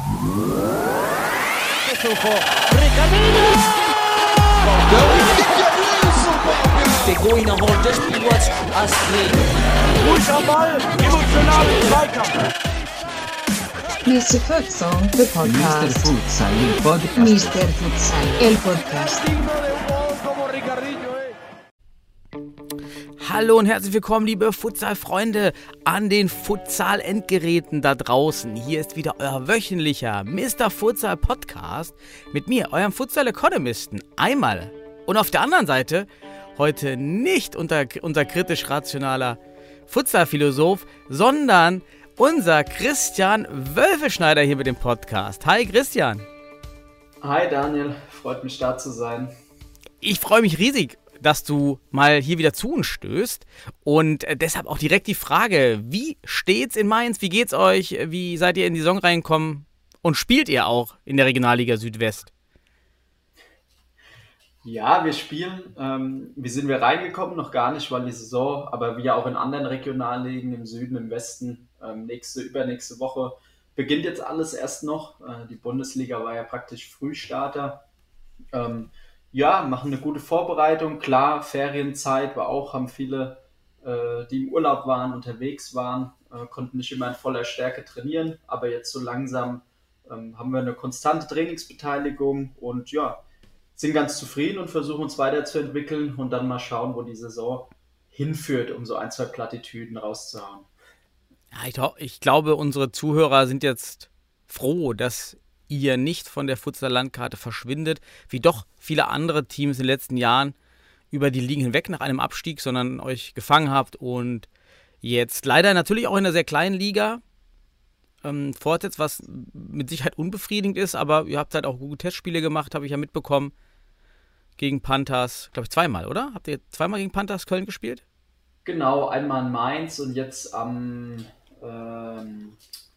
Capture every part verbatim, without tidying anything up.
Begoina holt das Spiel Astrid. Ruhig am Ball, emotionalen Zweikampf. mister Futsal, the podcast. mister Futsal, il podcast. mister Futsal, el podcast. Hallo und herzlich willkommen, liebe Futsal-Freunde, an den Futsal-Endgeräten da draußen. Hier ist wieder euer wöchentlicher mister Futsal Podcast mit mir, eurem Futsal-Economisten. Einmal. Und auf der anderen Seite heute nicht unser, unser kritisch rationaler Futsal-Philosoph, sondern unser Christian Wölfeschneider hier mit dem Podcast. Hi Christian. Hi Daniel, freut mich da zu sein. Ich freue mich riesig, dass du mal hier wieder zu uns stößt und deshalb auch direkt die Frage, wie steht's in Mainz, wie geht's euch, wie seid ihr in die Saison reingekommen und spielt ihr auch in der Regionalliga Südwest? Ja, wir spielen, ähm, wie sind wir reingekommen, noch gar nicht, weil die Saison, aber wie auch in anderen Regionalligen im Süden, im Westen, ähm, nächste, übernächste Woche beginnt jetzt alles erst noch. Äh, die Bundesliga war ja praktisch Frühstarter. Ähm, ja, machen eine gute Vorbereitung, klar, Ferienzeit war auch, haben viele, äh, die im Urlaub waren, unterwegs waren, äh, konnten nicht immer in voller Stärke trainieren, aber jetzt so langsam ähm, haben wir eine konstante Trainingsbeteiligung und ja, sind ganz zufrieden und versuchen uns weiterzuentwickeln und dann mal schauen, wo die Saison hinführt, um so ein, zwei Plattitüden rauszuhauen. Ja, ich, ich glaube, unsere Zuhörer sind jetzt froh, dass ihr nicht von der Futsal-Landkarte verschwindet, wie doch viele andere Teams in den letzten Jahren über die Ligen hinweg nach einem Abstieg, sondern euch gefangen habt und jetzt leider natürlich auch in einer sehr kleinen Liga ähm, fortsetzt, was mit Sicherheit unbefriedigend ist, aber ihr habt halt auch gute Testspiele gemacht, habe ich ja mitbekommen, gegen Panthers, glaube ich zweimal, oder? Habt ihr zweimal gegen Panthers Köln gespielt? Genau, einmal in Mainz und jetzt am ähm,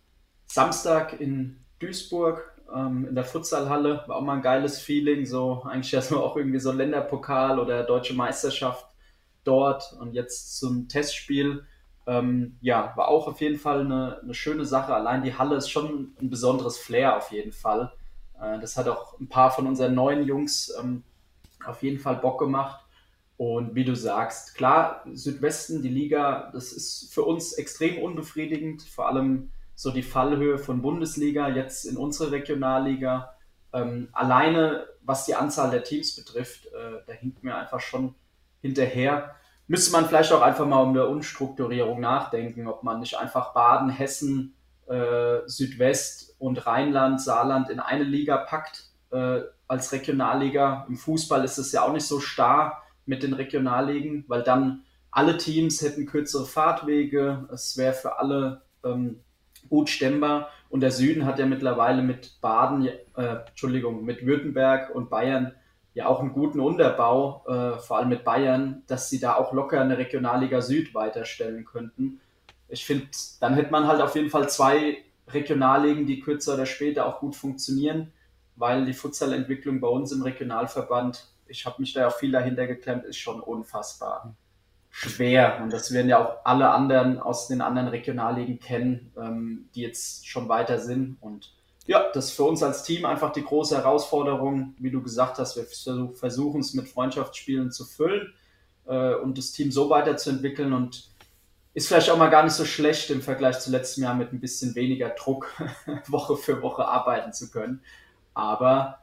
Samstag in Duisburg ähm, in der Futsalhalle. War auch mal ein geiles Feeling, so eigentlich erstmal auch irgendwie so Länderpokal oder Deutsche Meisterschaft dort und jetzt zum Testspiel. Ähm, ja, war auch auf jeden Fall eine, eine schöne Sache. Allein die Halle ist schon ein besonderes Flair auf jeden Fall. Äh, das hat auch ein paar von unseren neuen Jungs ähm, auf jeden Fall Bock gemacht. Und wie du sagst, klar, Südwesten, die Liga, das ist für uns extrem unbefriedigend. Vor allem so die Fallhöhe von Bundesliga, jetzt in unsere Regionalliga. Ähm, alleine, was die Anzahl der Teams betrifft, äh, da hinkt mir einfach schon hinterher. Müsste man vielleicht auch einfach mal um eine Umstrukturierung nachdenken, ob man nicht einfach Baden, Hessen, äh, Südwest und Rheinland, Saarland in eine Liga packt äh, als Regionalliga. Im Fußball ist es ja auch nicht so starr mit den Regionalligen, weil dann alle Teams hätten kürzere Fahrtwege, es wäre für alle ähm, gut stemmbar und der Süden hat ja mittlerweile mit Baden, äh, Entschuldigung, mit Württemberg und Bayern ja auch einen guten Unterbau, äh, vor allem mit Bayern, dass sie da auch locker eine Regionalliga Süd weiterstellen könnten. Ich finde, dann hätte man halt auf jeden Fall zwei Regionalligen, die kürzer oder später auch gut funktionieren, weil die Futsal-Entwicklung bei uns im Regionalverband, ich habe mich da ja auch viel dahinter geklemmt, ist schon unfassbar schwer. Und das werden ja auch alle anderen aus den anderen Regionalligen kennen, ähm, die jetzt schon weiter sind. Und ja, das ist für uns als Team einfach die große Herausforderung. Wie du gesagt hast, wir versuchen es mit Freundschaftsspielen zu füllen äh, und das Team so weiterzuentwickeln. Und ist vielleicht auch mal gar nicht so schlecht im Vergleich zu letztem Jahr mit ein bisschen weniger Druck Woche für Woche arbeiten zu können. Aber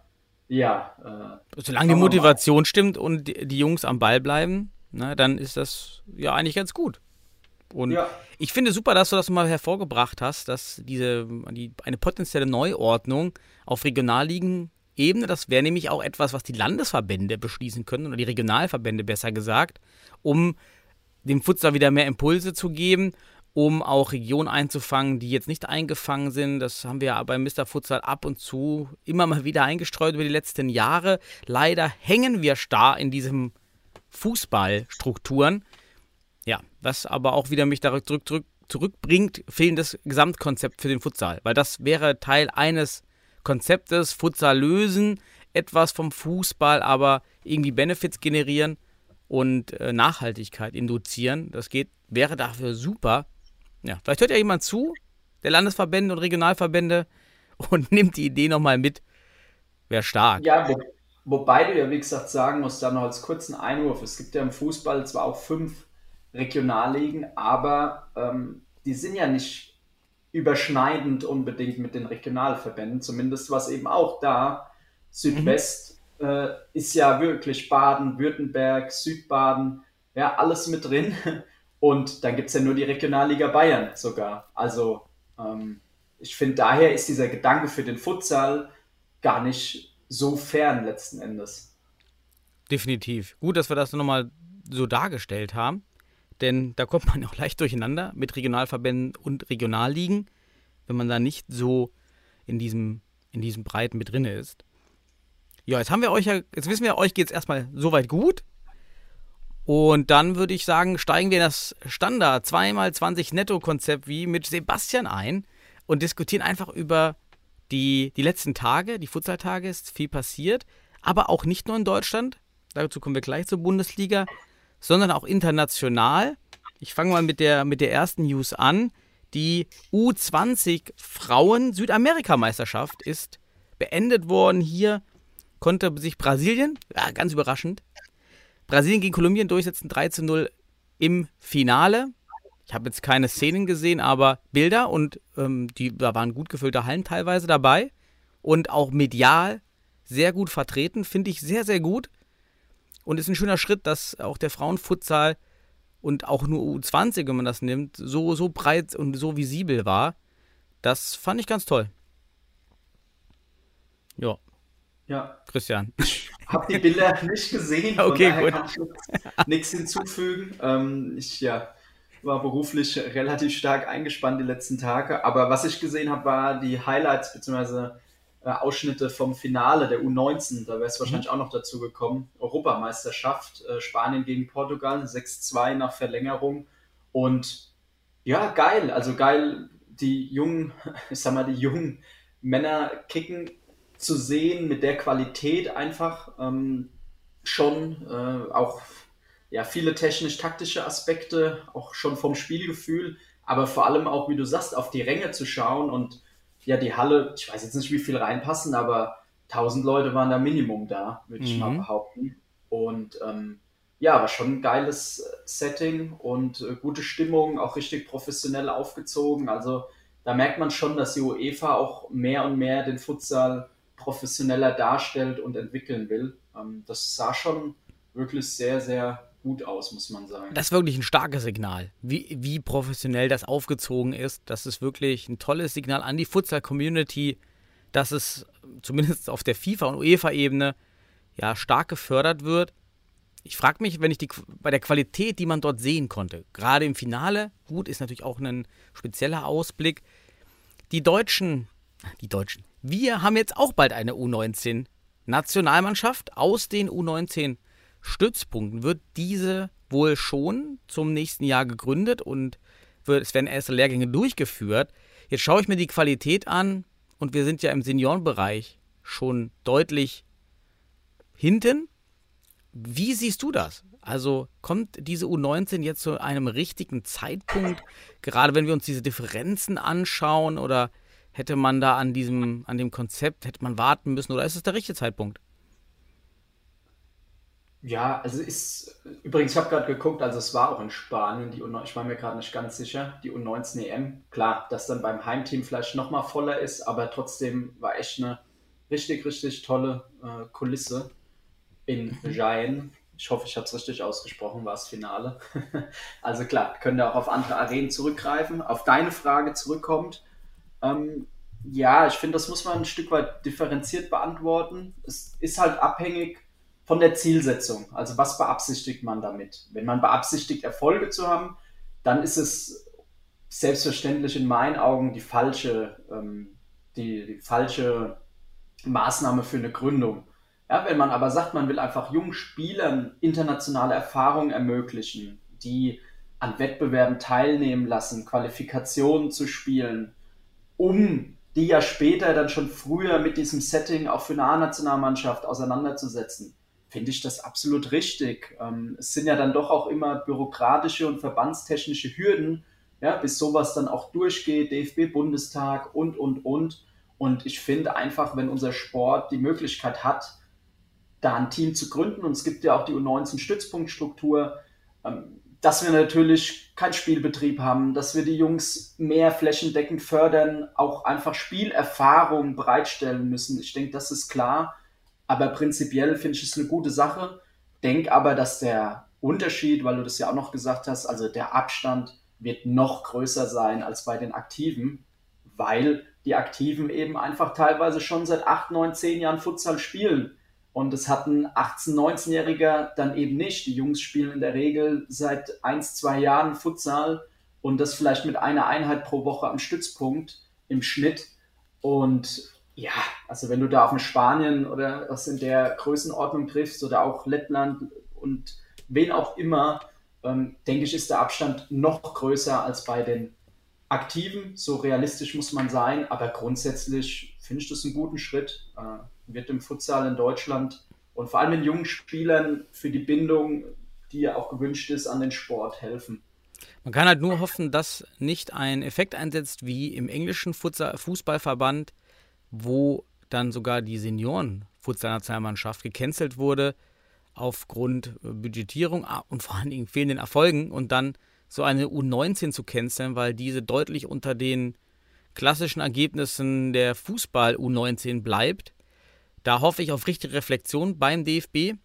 ja. Äh, Solange die Motivation stimmt und die, die Jungs am Ball bleiben, ne, dann ist das ja eigentlich ganz gut. Und ja. Ich finde super, dass du das mal hervorgebracht hast, dass diese die, eine potenzielle Neuordnung auf Regionalligen-Ebene, das wäre nämlich auch etwas, was die Landesverbände beschließen können, oder die Regionalverbände besser gesagt, um dem Futsal wieder mehr Impulse zu geben, um auch Regionen einzufangen, die jetzt nicht eingefangen sind. Das haben wir ja bei mister Futsal ab und zu immer mal wieder eingestreut über die letzten Jahre. Leider hängen wir starr in diesen Fußballstrukturen. Ja, was aber auch wieder mich zurück, zurück, zurückbringt, fehlendes Gesamtkonzept für den Futsal. Weil das wäre Teil eines Konzeptes, Futsal lösen, etwas vom Fußball, aber irgendwie Benefits generieren und äh, Nachhaltigkeit induzieren. Das geht, wäre dafür super. Ja, vielleicht hört ja jemand zu, der Landesverbände und Regionalverbände, und nimmt die Idee nochmal mit. Wäre stark. Ja, wo, wobei du ja, wie gesagt, sagen musst, dann noch als kurzen Einwurf, es gibt ja im Fußball zwar auch fünf Regionalligen, aber ähm, die sind ja nicht überschneidend unbedingt mit den Regionalverbänden, zumindest was eben auch da. Südwest mhm. äh, ist ja wirklich Baden, Württemberg, Südbaden, ja, alles mit drin. Und dann gibt es ja nur die Regionalliga Bayern sogar. Also ähm, ich finde, daher ist dieser Gedanke für den Futsal gar nicht so fern letzten Endes. Definitiv. Gut, dass wir das nochmal so dargestellt haben, denn da kommt man auch leicht durcheinander mit Regionalverbänden und Regionalligen, wenn man da nicht so in diesem, in diesem Breiten mit drin ist. Ja, jetzt haben wir euch ja, jetzt wissen wir, euch geht es erstmal soweit gut. Und dann würde ich sagen, steigen wir in das Standard zwei mal zwanzig Netto-Konzept wie mit Sebastian ein und diskutieren einfach über die, die letzten Tage, die Futsal-Tage, ist viel passiert, aber auch nicht nur in Deutschland, dazu kommen wir gleich zur Bundesliga, sondern auch international. Ich fange mal mit der, mit der ersten News an. Die U zwanzig Frauen-Südamerika-Meisterschaft ist beendet worden. Hier konnte sich Brasilien, ja, ganz überraschend, Brasilien gegen Kolumbien durchsetzen, drei zu null im Finale. Ich habe jetzt keine Szenen gesehen, aber Bilder und ähm, die, da waren gut gefüllte Hallen teilweise dabei und auch medial sehr gut vertreten, finde ich sehr, sehr gut. Und ist ein schöner Schritt, dass auch der Frauenfutsal und auch nur U zwanzig, wenn man das nimmt, so, so breit und so visibel war. Das fand ich ganz toll. Ja. Ja. Christian. Ich habe die Bilder nicht gesehen, von okay, daher gut. kann ich nichts hinzufügen. Ähm, ich ja, war beruflich relativ stark eingespannt die letzten Tage, aber was ich gesehen habe, war die Highlights bzw. Äh, Ausschnitte vom Finale der U neunzehn, da wäre es wahrscheinlich auch noch dazu gekommen. Europameisterschaft, äh, Spanien gegen Portugal, sechs zwei nach Verlängerung und ja, geil, also geil, die jungen, ich sag mal, die jungen Männer kicken zu sehen mit der Qualität einfach ähm, schon äh, auch ja, viele technisch-taktische Aspekte, auch schon vom Spielgefühl, aber vor allem auch, wie du sagst, auf die Ränge zu schauen und ja, die Halle, ich weiß jetzt nicht, wie viel reinpassen, aber tausend Leute waren da Minimum da, würde ich Mhm. mal behaupten. Und ähm, ja, war schon ein geiles Setting und äh, gute Stimmung, auch richtig professionell aufgezogen. Also da merkt man schon, dass die UEFA auch mehr und mehr den Futsal professioneller darstellt und entwickeln will. Ähm, das sah schon wirklich sehr, sehr gut aus, muss man sagen. Das ist wirklich ein starkes Signal, wie, wie professionell das aufgezogen ist. Das ist wirklich ein tolles Signal an die Futsal-Community, dass es zumindest auf der FIFA- und UEFA-Ebene ja, stark gefördert wird. Ich frage mich, wenn ich die, bei der Qualität, die man dort sehen konnte, gerade im Finale, gut, ist natürlich auch ein spezieller Ausblick. Die Deutschen, die Deutschen, wir haben jetzt auch bald eine U neunzehn Nationalmannschaft aus den U neunzehn Stützpunkten. Wird diese wohl schon zum nächsten Jahr gegründet und wird, es werden erste Lehrgänge durchgeführt. Jetzt schaue ich mir die Qualität an und wir sind ja im Seniorenbereich schon deutlich hinten. Wie siehst du das? Also kommt diese U neunzehn jetzt zu einem richtigen Zeitpunkt, gerade wenn wir uns diese Differenzen anschauen, oder hätte man da an diesem, an dem Konzept, hätte man warten müssen, oder ist es der richtige Zeitpunkt? Ja, also ist, übrigens, ich habe gerade geguckt, also es war auch in Spanien, die U neunzehn, ich war mir gerade nicht ganz sicher, die U neunzehn E M. Klar, dass dann beim Heimteam vielleicht nochmal voller ist, aber trotzdem war echt eine richtig, richtig tolle äh, Kulisse in Jaén. Ich hoffe, ich habe es richtig ausgesprochen, war das Finale. Also klar, können da auch auf andere Arenen zurückgreifen. Auf deine Frage zurückkommt, ähm, ja, ich finde, das muss man ein Stück weit differenziert beantworten. Es ist halt abhängig von der Zielsetzung. Also was beabsichtigt man damit? Wenn man beabsichtigt, Erfolge zu haben, dann ist es selbstverständlich in meinen Augen die falsche, ähm, die, die falsche Maßnahme für eine Gründung. Ja, wenn man aber sagt, man will einfach jungen Spielern internationale Erfahrungen ermöglichen, die an Wettbewerben teilnehmen lassen, Qualifikationen zu spielen, um die ja später dann schon früher mit diesem Setting auch für eine A-Nationalmannschaft auseinanderzusetzen, finde ich das absolut richtig. Ähm, es sind ja dann doch auch immer bürokratische und verbandstechnische Hürden, ja, bis sowas dann auch durchgeht, D F B-Bundestag und, und, und. Und ich finde einfach, wenn unser Sport die Möglichkeit hat, da ein Team zu gründen, und es gibt ja auch die U neunzehn Stützpunktstruktur, ähm, dass wir natürlich keinen Spielbetrieb haben, dass wir die Jungs mehr flächendeckend fördern, auch einfach Spielerfahrung bereitstellen müssen. Ich denke, das ist klar, aber prinzipiell finde ich es eine gute Sache. Denk aber, dass der Unterschied, weil du das ja auch noch gesagt hast, also der Abstand wird noch größer sein als bei den Aktiven, weil die Aktiven eben einfach teilweise schon seit acht, neun, zehn Jahren Futsal spielen. Und es hat ein achtzehn-, neunzehnjähriger dann eben nicht. Die Jungs spielen in der Regel seit eins, zwei Jahren Futsal und das vielleicht mit einer Einheit pro Woche am Stützpunkt im Schnitt. Und ja, also wenn du da auf eine Spanien oder was in der Größenordnung triffst oder auch Lettland und wen auch immer, ähm, denke ich, ist der Abstand noch größer als bei den Aktiven. So realistisch muss man sein, aber grundsätzlich finde ich das einen guten Schritt. Äh, wird im Futsal in Deutschland und vor allem den jungen Spielern für die Bindung, die ja auch gewünscht ist, an den Sport helfen. Man kann halt nur hoffen, dass nicht ein Effekt einsetzt wie im englischen Futsal- Fußballverband, wo dann sogar die Senioren-Futsal-Nationalmannschaft gecancelt wurde aufgrund Budgetierung und vor allen Dingen fehlenden Erfolgen und dann so eine U neunzehn zu canceln, weil diese deutlich unter den klassischen Ergebnissen der Fußball-U neunzehn bleibt. Da hoffe ich auf richtige Reflexion beim D F B,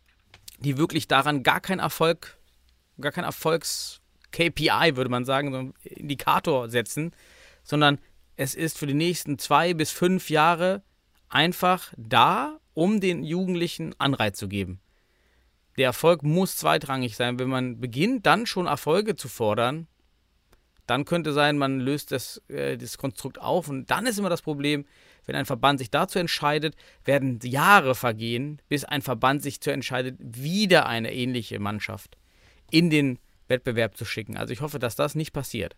die wirklich daran gar kein Erfolg, gar kein Erfolgs-K P I, würde man sagen, so einen Indikator setzen, sondern es ist für die nächsten zwei bis fünf Jahre einfach da, um den Jugendlichen Anreiz zu geben. Der Erfolg muss zweitrangig sein. Wenn man beginnt, dann schon Erfolge zu fordern, dann könnte sein, man löst das, äh, das Konstrukt auf. Und dann ist immer das Problem, wenn ein Verband sich dazu entscheidet, werden Jahre vergehen, bis ein Verband sich dazu entscheidet, wieder eine ähnliche Mannschaft in den Wettbewerb zu schicken. Also ich hoffe, dass das nicht passiert.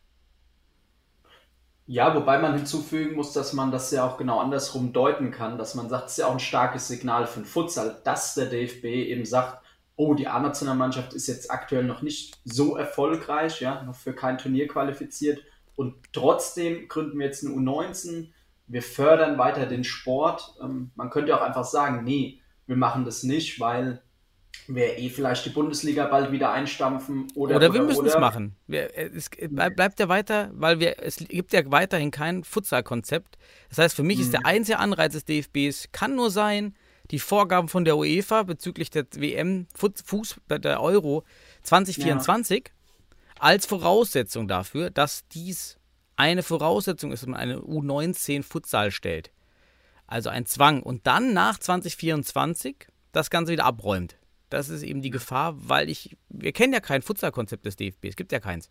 Ja, wobei man hinzufügen muss, dass man das ja auch genau andersrum deuten kann, dass man sagt, es ist ja auch ein starkes Signal für den Futsal, dass der D F B eben sagt, oh, die A-Nationalmannschaft ist jetzt aktuell noch nicht so erfolgreich, ja, noch für kein Turnier qualifiziert und trotzdem gründen wir jetzt eine U neunzehn, wir fördern weiter den Sport. Ähm, man könnte auch einfach sagen, nee, wir machen das nicht, weil wir eh vielleicht die Bundesliga bald wieder einstampfen. Oder, oder, oder wir müssen oder. es machen. Wir, es bleibt ja weiter, weil wir, es gibt ja weiterhin kein Futsal-Konzept. Das heißt, für mich mhm. ist der einzige Anreiz des D F Bs, kann nur sein, die Vorgaben von der UEFA bezüglich der W M, Fuß, der Euro zwanzig vierundzwanzig ja. als Voraussetzung dafür, dass dies eine Voraussetzung ist, dass man eine U neunzehn Futsal stellt. Also ein Zwang. Und dann nach zwanzig vierundzwanzig das Ganze wieder abräumt. Das ist eben die Gefahr, weil ich, wir kennen ja kein Futsal-Konzept des D F B, es gibt ja keins.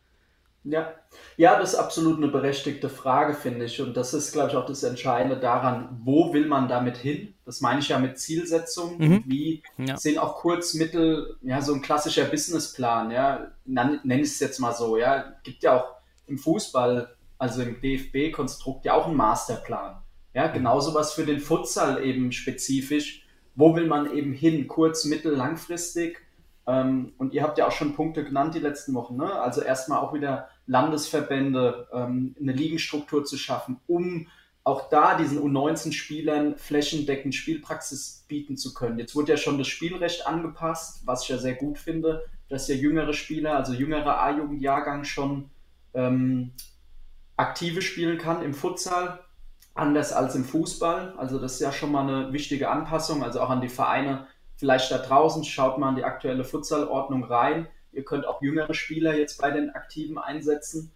Ja. ja, das ist absolut eine berechtigte Frage, finde ich. Und das ist, glaube ich, auch das Entscheidende daran, wo will man damit hin? Das meine ich ja mit Zielsetzung. Mhm. Und wie ja. sind auch kurz-, mittel-, ja, so ein klassischer Businessplan, ja, nenne ich es jetzt mal so, ja, gibt ja auch im Fußball, also im D F B-Konstrukt ja auch einen Masterplan. Ja, genauso was für den Futsal eben spezifisch. Wo will man eben hin? Kurz-, mittel-, langfristig? Ähm, und ihr habt ja auch schon Punkte genannt die letzten Wochen, ne? Also erstmal auch wieder Landesverbände, ähm, eine Ligenstruktur zu schaffen, um auch da diesen U neunzehn-Spielern flächendeckend Spielpraxis bieten zu können. Jetzt wurde ja schon das Spielrecht angepasst, was ich ja sehr gut finde, dass ja jüngere Spieler, also jüngere A-Jugendjahrgang schon ähm, aktive spielen kann im Futsal, anders als im Fußball. Also das ist ja schon mal eine wichtige Anpassung, also auch an die Vereine. Vielleicht da draußen, schaut mal in die aktuelle Futsalordnung rein. Ihr könnt auch jüngere Spieler jetzt bei den Aktiven einsetzen.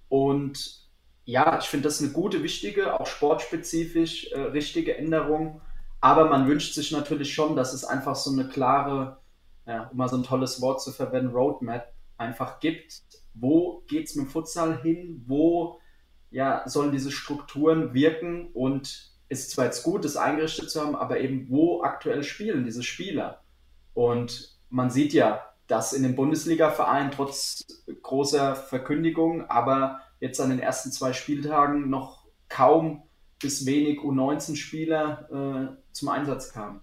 Und ja, ich finde das eine gute, wichtige, auch sportspezifisch äh, richtige Änderung. Aber man wünscht sich natürlich schon, dass es einfach so eine klare, ja, um mal so ein tolles Wort zu verwenden, Roadmap einfach gibt. Wo geht es mit dem Futsal hin? Wo ja, sollen diese Strukturen wirken? Und es ist zwar jetzt gut, das eingerichtet zu haben, aber eben wo aktuell spielen diese Spieler? Und man sieht ja, dass in den Bundesliga-Vereinen trotz großer Verkündigung, aber jetzt an den ersten zwei Spieltagen noch kaum bis wenig U neunzehn-Spieler äh, zum Einsatz kamen.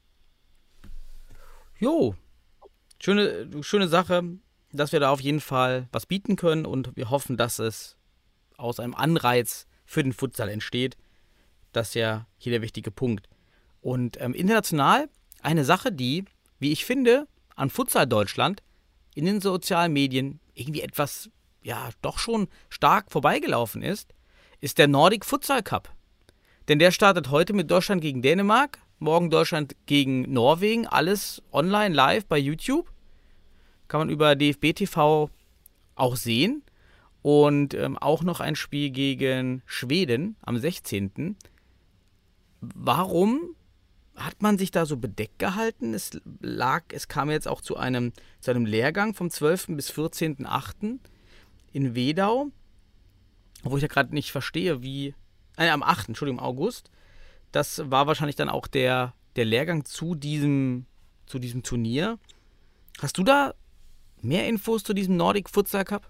Jo, schöne, schöne Sache, dass wir da auf jeden Fall was bieten können und wir hoffen, dass es aus einem Anreiz für den Futsal entsteht. Das ist ja hier der wichtige Punkt. Und ähm, international eine Sache, die, wie ich finde, an Futsal Deutschland in den sozialen Medien irgendwie etwas, ja, doch schon stark vorbeigelaufen ist, ist der Nordic Futsal Cup. Denn der startet heute mit Deutschland gegen Dänemark, morgen Deutschland gegen Norwegen, alles online live bei YouTube. Kann man über D F B T V auch sehen. Und ähm, auch noch ein Spiel gegen Schweden am sechzehnten Warum hat man sich da so bedeckt gehalten? Es lag, es kam jetzt auch zu einem, zu einem Lehrgang vom zwölften bis vierzehnten achten in Wedau, wo ich ja gerade nicht verstehe, wie, äh, am achten Entschuldigung, August. Das war wahrscheinlich dann auch der, der Lehrgang zu diesem, zu diesem Turnier. Hast du da mehr Infos zu diesem Nordic Futsal Cup?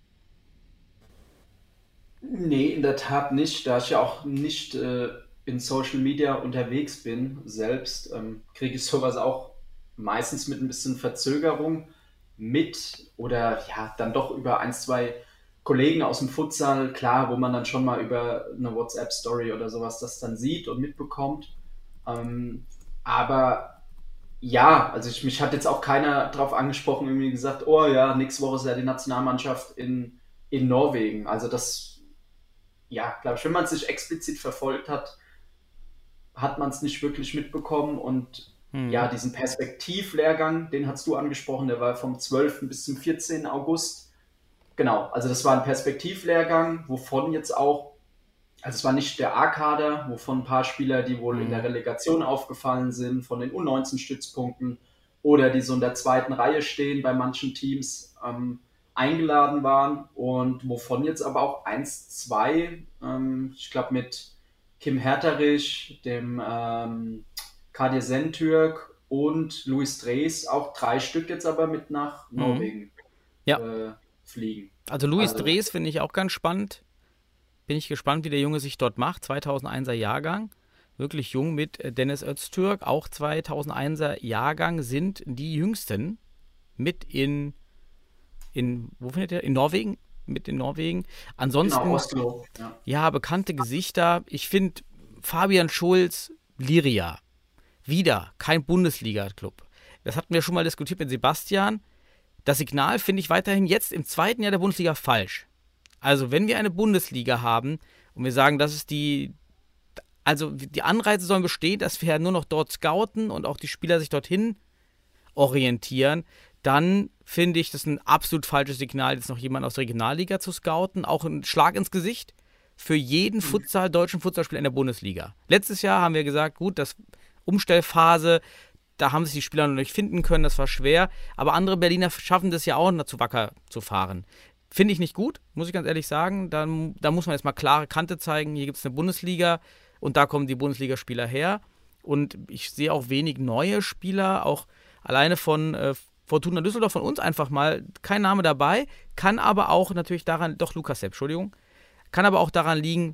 Nee, in der Tat nicht. Da ich ja auch nicht äh, in Social Media unterwegs bin, selbst, ähm, kriege ich sowas auch meistens mit ein bisschen Verzögerung mit oder ja, dann doch über ein, zwei Kollegen aus dem Futsal, klar, wo man dann schon mal über eine WhatsApp-Story oder sowas das dann sieht und mitbekommt. Ähm, aber ja, also ich, mich hat jetzt auch keiner drauf angesprochen, irgendwie gesagt, oh ja, nächste Woche ist ja die Nationalmannschaft in, in Norwegen. Also das ja, glaube ich, wenn man es nicht explizit verfolgt hat, hat man es nicht wirklich mitbekommen. Und hm. ja, diesen Perspektivlehrgang, den hast du angesprochen, der war vom zwölften bis zum vierzehnten August. Genau, also das war ein Perspektivlehrgang, wovon jetzt auch, also es war nicht der A-Kader, wovon ein paar Spieler, die wohl hm. in der Relegation aufgefallen sind, von den U neunzehn Stützpunkten oder die so in der zweiten Reihe stehen bei manchen Teams, ähm, eingeladen waren und wovon jetzt aber auch eins, zwei, ähm, ich glaube mit Kim Herterich, dem ähm, Kadir Sentürk und Luis Drees auch drei Stück jetzt aber mit nach Norwegen mhm. ja. äh, fliegen. Also Luis also, Drees finde ich auch ganz spannend. Bin ich gespannt, wie der Junge sich dort macht. zweitausendeiner Jahrgang. Wirklich jung mit Dennis Öztürk. Auch zweitausendeiner Jahrgang sind die jüngsten mit in In, wo findet er? In Norwegen? Mit in Norwegen. Ansonsten, genau, Oslo. Ja. ja, bekannte Gesichter. Ich finde Fabian Schulz, Liria. Wieder kein Bundesliga-Club. Das hatten wir schon mal diskutiert mit Sebastian. Das Signal finde ich weiterhin jetzt im zweiten Jahr der Bundesliga falsch. Also wenn wir eine Bundesliga haben und wir sagen, das ist die, also die Anreize sollen bestehen, dass wir ja nur noch dort scouten und auch die Spieler sich dorthin orientieren, dann finde ich das ein absolut falsches Signal, jetzt noch jemanden aus der Regionalliga zu scouten. Auch ein Schlag ins Gesicht für jeden Futsal, deutschen Futsalspieler in der Bundesliga. Letztes Jahr haben wir gesagt, gut, das Umstellphase, da haben sich die Spieler noch nicht finden können, das war schwer. Aber andere Berliner schaffen das ja auch, dazu wacker zu fahren. Finde ich nicht gut, muss ich ganz ehrlich sagen. Da, da muss man jetzt mal klare Kante zeigen. Hier gibt es eine Bundesliga und da kommen die Bundesligaspieler her. Und ich sehe auch wenig neue Spieler, auch alleine von äh, Fortuna Düsseldorf von uns einfach mal, kein Name dabei, kann aber auch natürlich daran, doch Lukas Sepp, Entschuldigung, kann aber auch daran liegen,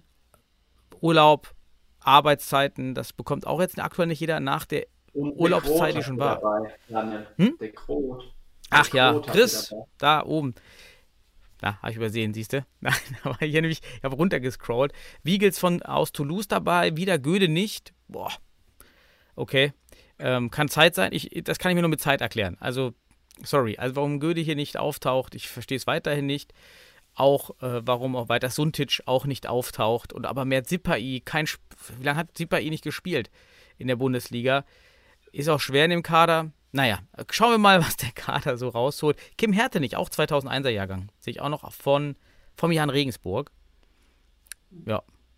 Urlaub, Arbeitszeiten, das bekommt auch jetzt aktuell nicht jeder nach der Und Urlaubszeit, die schon war. Dabei, hm? Der Kroth. Ach ja, Chris, da oben. Na, habe ich übersehen, siehst du? Nein, da war ich ja nämlich, ich habe runtergescrollt. Wiegels von aus Toulouse dabei, wieder Göde nicht. Boah, okay. Ähm, kann Zeit sein, ich, das kann ich mir nur mit Zeit erklären. Also, sorry, also warum Göde hier nicht auftaucht, ich verstehe es weiterhin nicht. Auch, äh, warum auch weiter Suntic auch nicht auftaucht. Und aber Mert Sipai, kein, wie lange hat Sipai nicht gespielt in der Bundesliga? Ist auch schwer in dem Kader. Naja, schauen wir mal, was der Kader so rausholt. Kim Hertenich, auch zweitausendeiner Jahrgang. Sehe ich auch noch von, vom Jan Regensburg. Ja,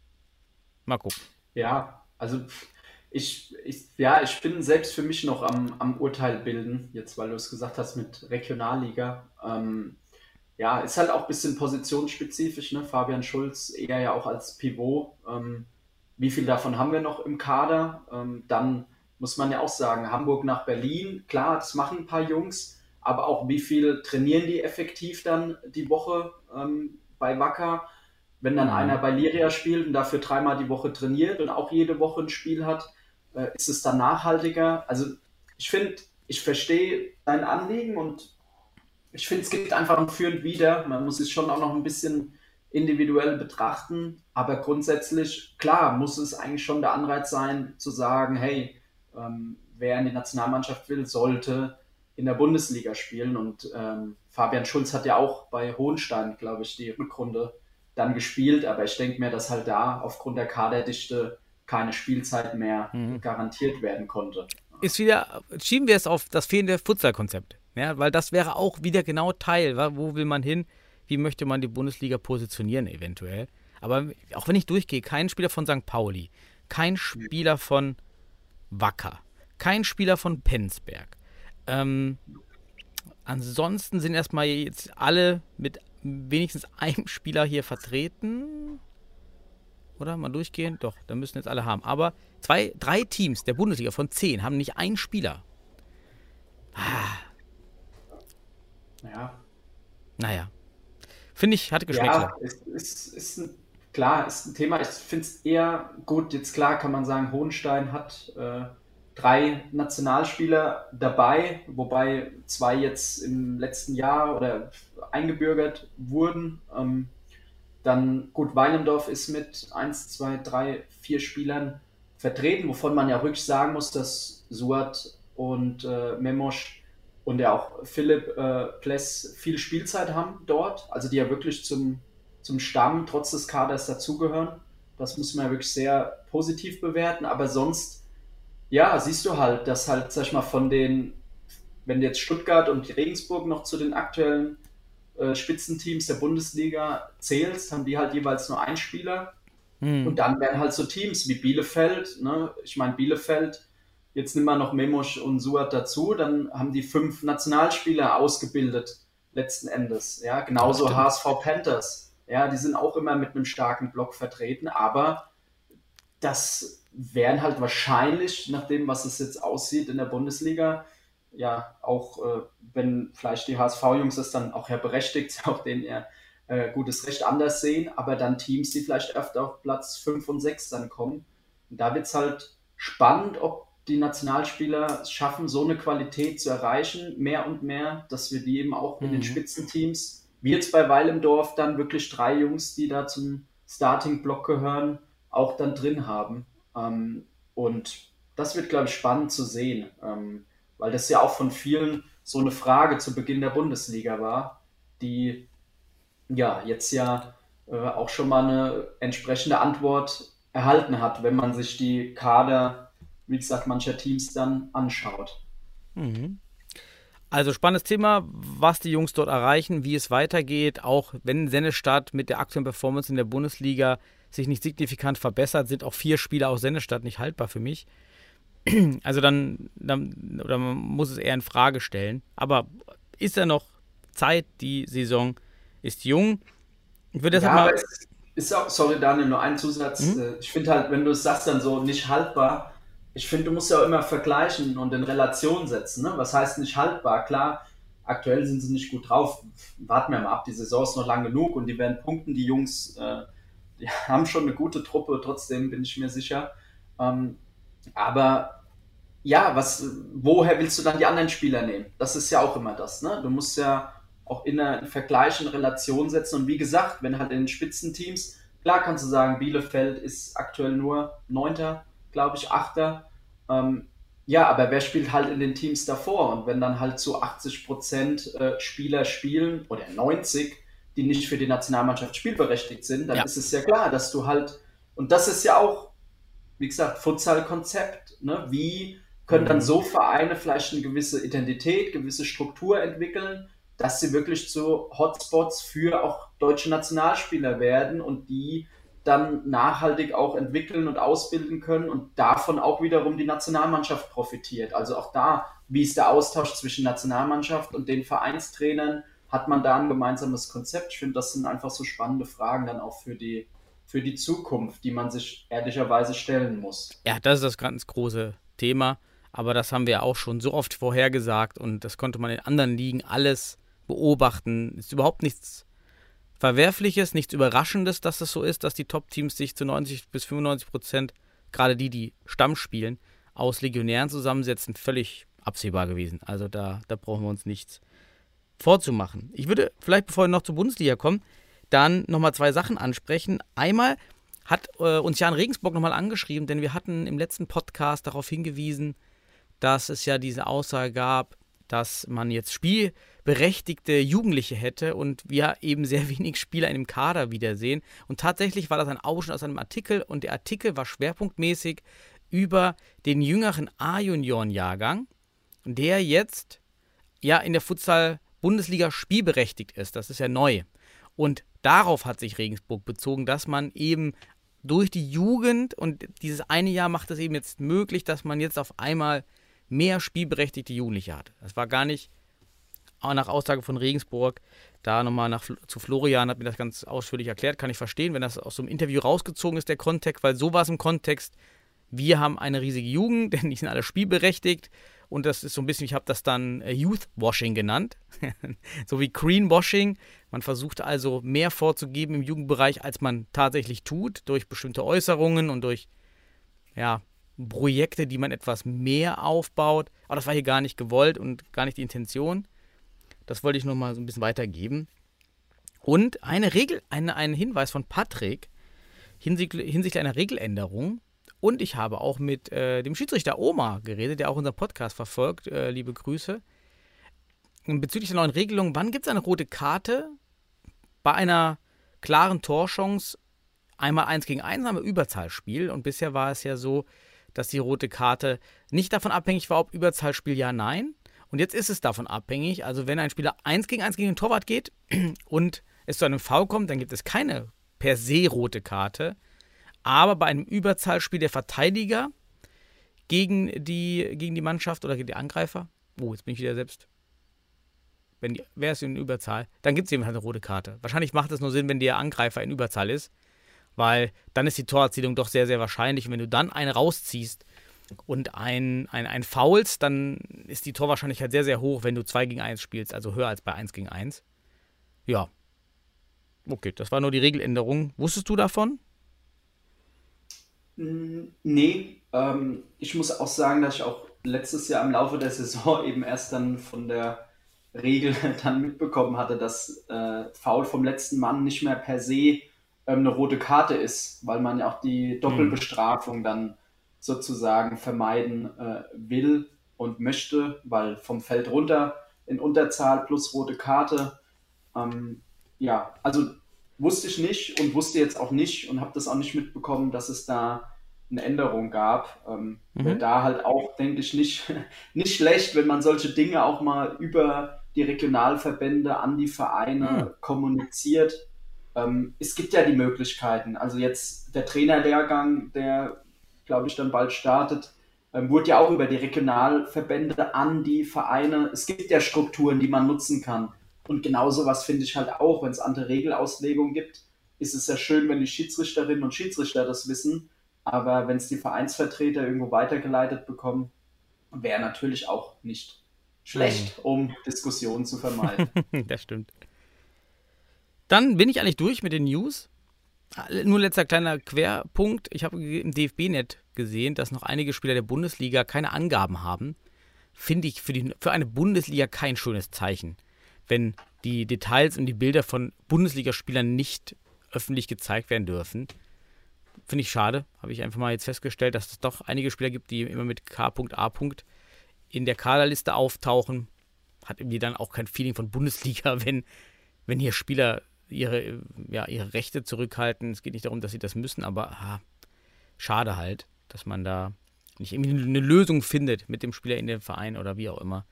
mal gucken. Ja, also ich, ich, ja, ich bin selbst für mich noch am, am Urteil bilden, jetzt weil du es gesagt hast mit Regionalliga. Ähm, ja, ist halt auch ein bisschen positionsspezifisch, ne? Fabian Schulz eher ja auch als Pivot. Ähm, wie viel davon haben wir noch im Kader? Ähm, dann muss man ja auch sagen, Hamburg nach Berlin, klar, das machen ein paar Jungs, aber auch wie viel trainieren die effektiv dann die Woche ähm, bei Wacker? Wenn dann mhm. einer bei Liria spielt und dafür dreimal die Woche trainiert und auch jede Woche ein Spiel hat, äh, ist es dann nachhaltiger? Also ich finde, ich verstehe dein Anliegen und ich finde, es gibt einfach ein Für und Wider. Man muss sich schon auch noch ein bisschen individuell betrachten, aber grundsätzlich, klar, muss es eigentlich schon der Anreiz sein, zu sagen, hey, ähm, wer in die Nationalmannschaft will, sollte in der Bundesliga spielen. Und ähm, Fabian Schulz hat ja auch bei Hohenstein, glaube ich, die Rückrunde dann gespielt, aber ich denke mir, dass halt da aufgrund der Kaderdichte keine Spielzeit mehr mhm. garantiert werden konnte. Ist wieder, schieben wir es auf das fehlende Futsal-Konzept, ja, weil das wäre auch wieder genau Teil, wo will man hin, wie möchte man die Bundesliga positionieren eventuell. Aber auch wenn ich durchgehe, kein Spieler von Sankt Pauli, kein Spieler von Wacker, kein Spieler von Penzberg. Ähm, ansonsten sind erstmal jetzt alle mit wenigstens einem Spieler hier vertreten. Oder? Mal durchgehen? Doch, da müssen jetzt alle haben. Aber zwei, drei Teams der Bundesliga von zehn haben nicht einen Spieler. Ah. Ja. Naja. Finde ich, hatte Geschmäckle. Ja, ist, ist, ist ein, klar, ist ein Thema. Ich finde es eher gut. Jetzt klar kann man sagen, Hohenstein hat äh, drei Nationalspieler dabei, wobei zwei jetzt im letzten Jahr oder eingebürgert wurden. Ähm, dann gut, Weilendorf ist mit eins, zwei, drei, vier Spielern vertreten, wovon man ja wirklich sagen muss, dass Suat und äh, Memosch und ja auch Philipp äh, Pless viel Spielzeit haben dort, also die ja wirklich zum, zum Stamm trotz des Kaders dazugehören. Das muss man ja wirklich sehr positiv bewerten, aber sonst, ja, siehst du halt, dass halt, sag ich mal, von den, wenn du jetzt Stuttgart und Regensburg noch zu den aktuellen äh, Spitzenteams der Bundesliga zählst, haben die halt jeweils nur einen Spieler. Hm. Und dann werden halt so Teams wie Bielefeld, ne? Ich meine, Bielefeld, jetzt nimm mal noch Memosch und Suat dazu, dann haben die fünf Nationalspieler ausgebildet, letzten Endes. Ja, genauso H S V Panthers. Ja, die sind auch immer mit einem starken Block vertreten, aber das wären halt wahrscheinlich, nach dem, was es jetzt aussieht in der Bundesliga, ja, auch äh, wenn vielleicht die H S V-Jungs das dann auch ja berechtigt, auch denen ja äh, gutes Recht anders sehen, aber dann Teams, die vielleicht öfter auf Platz fünf und sechs dann kommen. Und da wird es halt spannend, ob die Nationalspieler es schaffen, so eine Qualität zu erreichen, mehr und mehr, dass wir die eben auch in mhm. den Spitzenteams, wie jetzt bei Weilendorf, dann wirklich drei Jungs, die da zum Starting-Block gehören, auch dann drin haben. Ähm, und das wird, glaube ich, spannend zu sehen, ähm, weil das ja auch von vielen so eine Frage zu Beginn der Bundesliga war, die ja jetzt ja äh, auch schon mal eine entsprechende Antwort erhalten hat, wenn man sich die Kader, wie gesagt, mancher Teams dann anschaut. Mhm. Also spannendes Thema, was die Jungs dort erreichen, wie es weitergeht, auch wenn Sennestadt mit der aktuellen Performance in der Bundesliga sich nicht signifikant verbessert, sind auch vier Spieler aus Sennestadt nicht haltbar für mich. Also dann, dann oder man muss es eher in Frage stellen. Aber ist ja noch Zeit, die Saison ist jung. Ich würde deshalb ja, mal... Es ist auch, sorry Daniel, nur ein Zusatz. Mhm. Ich finde halt, wenn du es sagst dann so, nicht haltbar, ich finde, du musst ja auch immer vergleichen und in Relation setzen. Ne? Was heißt nicht haltbar? Klar, aktuell sind sie nicht gut drauf. Warten wir mal ab, die Saison ist noch lang genug und die werden punkten. Die Jungs äh, die haben schon eine gute Truppe, trotzdem bin ich mir sicher. Ähm, aber ja, was, woher willst du dann die anderen Spieler nehmen? Das ist ja auch immer das. Ne? Du musst ja auch in einen Vergleich in Relation setzen. Und wie gesagt, wenn halt in den Spitzenteams, klar kannst du sagen, Bielefeld ist aktuell nur Neunter, glaube ich, Achter. Ähm, ja, aber wer spielt halt in den Teams davor? Und wenn dann halt so achtzig Prozent äh, Spieler spielen oder neunzig, die nicht für die Nationalmannschaft spielberechtigt sind, dann ja. ist es ja klar, dass du halt, und das ist ja auch, wie gesagt, Futsal-Konzept, ne? Wie können mhm. dann so Vereine vielleicht eine gewisse Identität, gewisse Struktur entwickeln, dass sie wirklich zu Hotspots für auch deutsche Nationalspieler werden und die dann nachhaltig auch entwickeln und ausbilden können und davon auch wiederum die Nationalmannschaft profitiert. Also auch da, wie ist der Austausch zwischen Nationalmannschaft und den Vereinstrainern? Hat man da ein gemeinsames Konzept? Ich finde, das sind einfach so spannende Fragen dann auch für die, für die Zukunft, die man sich ehrlicherweise stellen muss. Ja, das ist das ganz große Thema, aber das haben wir auch schon so oft vorhergesagt und das konnte man in anderen Ligen alles beobachten. Ist überhaupt nichts Verwerfliches, nichts Überraschendes, dass es so ist, dass die Top-Teams sich zu neunzig bis fünfundneunzig Prozent, gerade die, die Stamm spielen, aus Legionären zusammensetzen, völlig absehbar gewesen. Also da, da brauchen wir uns nichts vorzumachen. Ich würde vielleicht, bevor wir noch zur Bundesliga kommen, dann nochmal zwei Sachen ansprechen. Einmal hat äh, uns Jan Regensburg nochmal angeschrieben, denn wir hatten im letzten Podcast darauf hingewiesen, dass es ja diese Aussage gab, dass man jetzt spielberechtigte Jugendliche hätte und wir eben sehr wenig Spieler in dem Kader wiedersehen. Und tatsächlich war das ein Ausschnitt aus einem Artikel und der Artikel war schwerpunktmäßig über den jüngeren A-Junioren-Jahrgang, der jetzt ja in der Futsal-Bundesliga spielberechtigt ist. Das ist ja neu. Und darauf hat sich Regensburg bezogen, dass man eben durch die Jugend und dieses eine Jahr macht es eben jetzt möglich, dass man jetzt auf einmal mehr spielberechtigte Jugendliche hat. Das war gar nicht, auch nach Aussage von Regensburg, da nochmal nach, zu Florian hat mir das ganz ausführlich erklärt, kann ich verstehen, wenn das aus so einem Interview rausgezogen ist, der Kontext, weil so war es im Kontext, wir haben eine riesige Jugend, denn die sind alle spielberechtigt und das ist so ein bisschen, ich habe das dann Youth-Washing genannt, so wie Green-Washing. Man versucht also mehr vorzugeben im Jugendbereich, als man tatsächlich tut, durch bestimmte Äußerungen und durch, ja, Projekte, die man etwas mehr aufbaut. Aber das war hier gar nicht gewollt und gar nicht die Intention. Das wollte ich nochmal so ein bisschen weitergeben. Und eine Regel, eine, ein Hinweis von Patrick hinsichtlich, hinsichtlich einer Regeländerung. Und ich habe auch mit äh, dem Schiedsrichter Oma geredet, der auch unseren Podcast verfolgt. Äh, liebe Grüße. Bezüglich der neuen Regelung, wann gibt es eine rote Karte bei einer klaren Torchance? Einmal eins gegen eins, einmal Überzahlspiel. Und bisher war es ja so, dass die rote Karte nicht davon abhängig war, ob Überzahlspiel ja, nein. Und jetzt ist es davon abhängig. Also wenn ein Spieler eins gegen eins gegen den Torwart geht und es zu einem Foul kommt, dann gibt es keine per se rote Karte. Aber bei einem Überzahlspiel der Verteidiger gegen die, gegen die Mannschaft oder gegen die Angreifer, oh, jetzt bin ich wieder selbst, wenn die, wer ist in Überzahl, dann gibt es eben halt eine rote Karte. Wahrscheinlich macht es nur Sinn, wenn der Angreifer in Überzahl ist, weil dann ist die Torerzielung doch sehr, sehr wahrscheinlich. Und wenn du dann einen rausziehst und ein, ein, ein foulst, dann ist die Torwahrscheinlichkeit sehr, sehr hoch, wenn du zwei gegen eins spielst, also höher als bei eins gegen eins. Ja. Okay, das war nur die Regeländerung. Wusstest du davon? Nee, ähm, ich muss auch sagen, dass ich auch letztes Jahr im Laufe der Saison eben erst dann von der Regel dann mitbekommen hatte, dass äh, Foul vom letzten Mann nicht mehr per se eine rote Karte ist, weil man ja auch die Doppelbestrafung dann sozusagen vermeiden äh, will und möchte, weil vom Feld runter in Unterzahl plus rote Karte. Ähm, ja, also wusste ich nicht und wusste jetzt auch nicht und habe das auch nicht mitbekommen, dass es da eine Änderung gab. Ähm, mhm. Wäre da halt auch, denke ich, nicht, nicht schlecht, wenn man solche Dinge auch mal über die Regionalverbände an die Vereine mhm. kommuniziert. Ähm, es gibt ja die Möglichkeiten, also jetzt der Trainerlehrgang, der, glaube ich, dann bald startet, ähm, wurde ja auch über die Regionalverbände an die Vereine, es gibt ja Strukturen, die man nutzen kann. Und genau sowas finde ich halt auch, wenn es andere Regelauslegungen gibt, ist es ja schön, wenn die Schiedsrichterinnen und Schiedsrichter das wissen, aber wenn es die Vereinsvertreter irgendwo weitergeleitet bekommen, wäre natürlich auch nicht schlecht, um Diskussionen zu vermeiden. Das stimmt. Dann bin ich eigentlich durch mit den News. Nur letzter kleiner Querpunkt. Ich habe im D F B-Net gesehen, dass noch einige Spieler der Bundesliga keine Angaben haben. Finde ich für, die, für eine Bundesliga kein schönes Zeichen, wenn die Details und die Bilder von Bundesligaspielern nicht öffentlich gezeigt werden dürfen. Finde ich schade. Habe ich einfach mal jetzt festgestellt, dass es doch einige Spieler gibt, die immer mit K A in der Kaderliste auftauchen. Hat irgendwie dann auch kein Feeling von Bundesliga, wenn, wenn hier Spieler ihre, ja, ihre Rechte zurückhalten. Es geht nicht darum, dass sie das müssen, aber ah, schade halt, dass man da nicht irgendwie eine Lösung findet mit dem Spieler in dem Verein oder wie auch immer.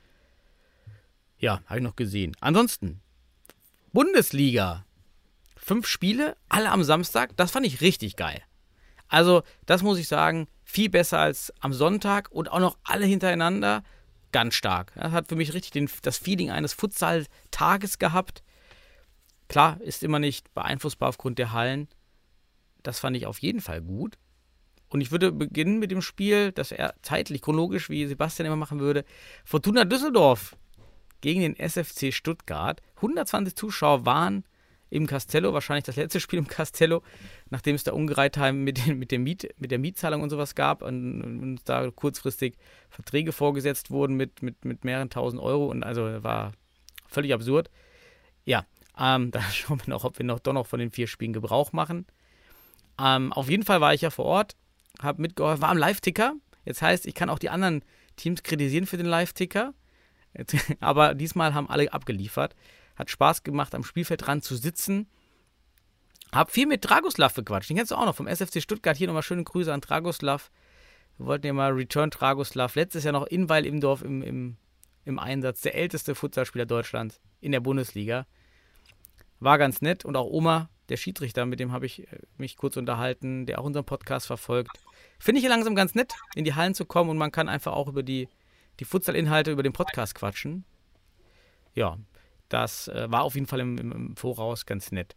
Ja, habe ich noch gesehen. Ansonsten, Bundesliga. Fünf Spiele, alle am Samstag. Das fand ich richtig geil. Also, das muss ich sagen, viel besser als am Sonntag und auch noch alle hintereinander. Ganz stark. Das hat für mich richtig den, das Feeling eines Futsal-Tages gehabt. Klar, ist immer nicht beeinflussbar aufgrund der Hallen. Das fand ich auf jeden Fall gut. Und ich würde beginnen mit dem Spiel, das er zeitlich, chronologisch, wie Sebastian immer machen würde. Fortuna Düsseldorf gegen den S F C Stuttgart. hundertzwanzig Zuschauer waren im Castello, wahrscheinlich das letzte Spiel im Castello, nachdem es da Ungereimtheiten mit, mit, der Miet, mit der Mietzahlung und sowas gab und, und da kurzfristig Verträge vorgesetzt wurden mit, mit, mit mehreren tausend Euro und also war völlig absurd. Ja, Ähm, da schauen wir noch, ob wir noch doch noch von den vier Spielen Gebrauch machen. Ähm, auf jeden Fall war ich ja vor Ort, habe mitgeholfen, war am Live-Ticker. Jetzt heißt, ich kann auch die anderen Teams kritisieren für den Live-Ticker. Jetzt, aber diesmal haben alle abgeliefert. Hat Spaß gemacht, am Spielfeldrand zu sitzen. Hab viel mit Dragoslav gequatscht. Den kennst du auch noch vom S F C Stuttgart. Hier nochmal schöne Grüße an Dragoslav. Wir wollten ja mal Return Dragoslav. Letztes Jahr noch in Weil im Dorf im, im, im Einsatz. Der älteste Futsalspieler Deutschlands in der Bundesliga. War ganz nett. Und auch Oma, der Schiedsrichter, mit dem habe ich mich kurz unterhalten, der auch unseren Podcast verfolgt. Finde ich hier langsam ganz nett, in die Hallen zu kommen und man kann einfach auch über die, die Futsal-Inhalte über den Podcast quatschen. Ja, das äh, war auf jeden Fall im, im, im Voraus ganz nett.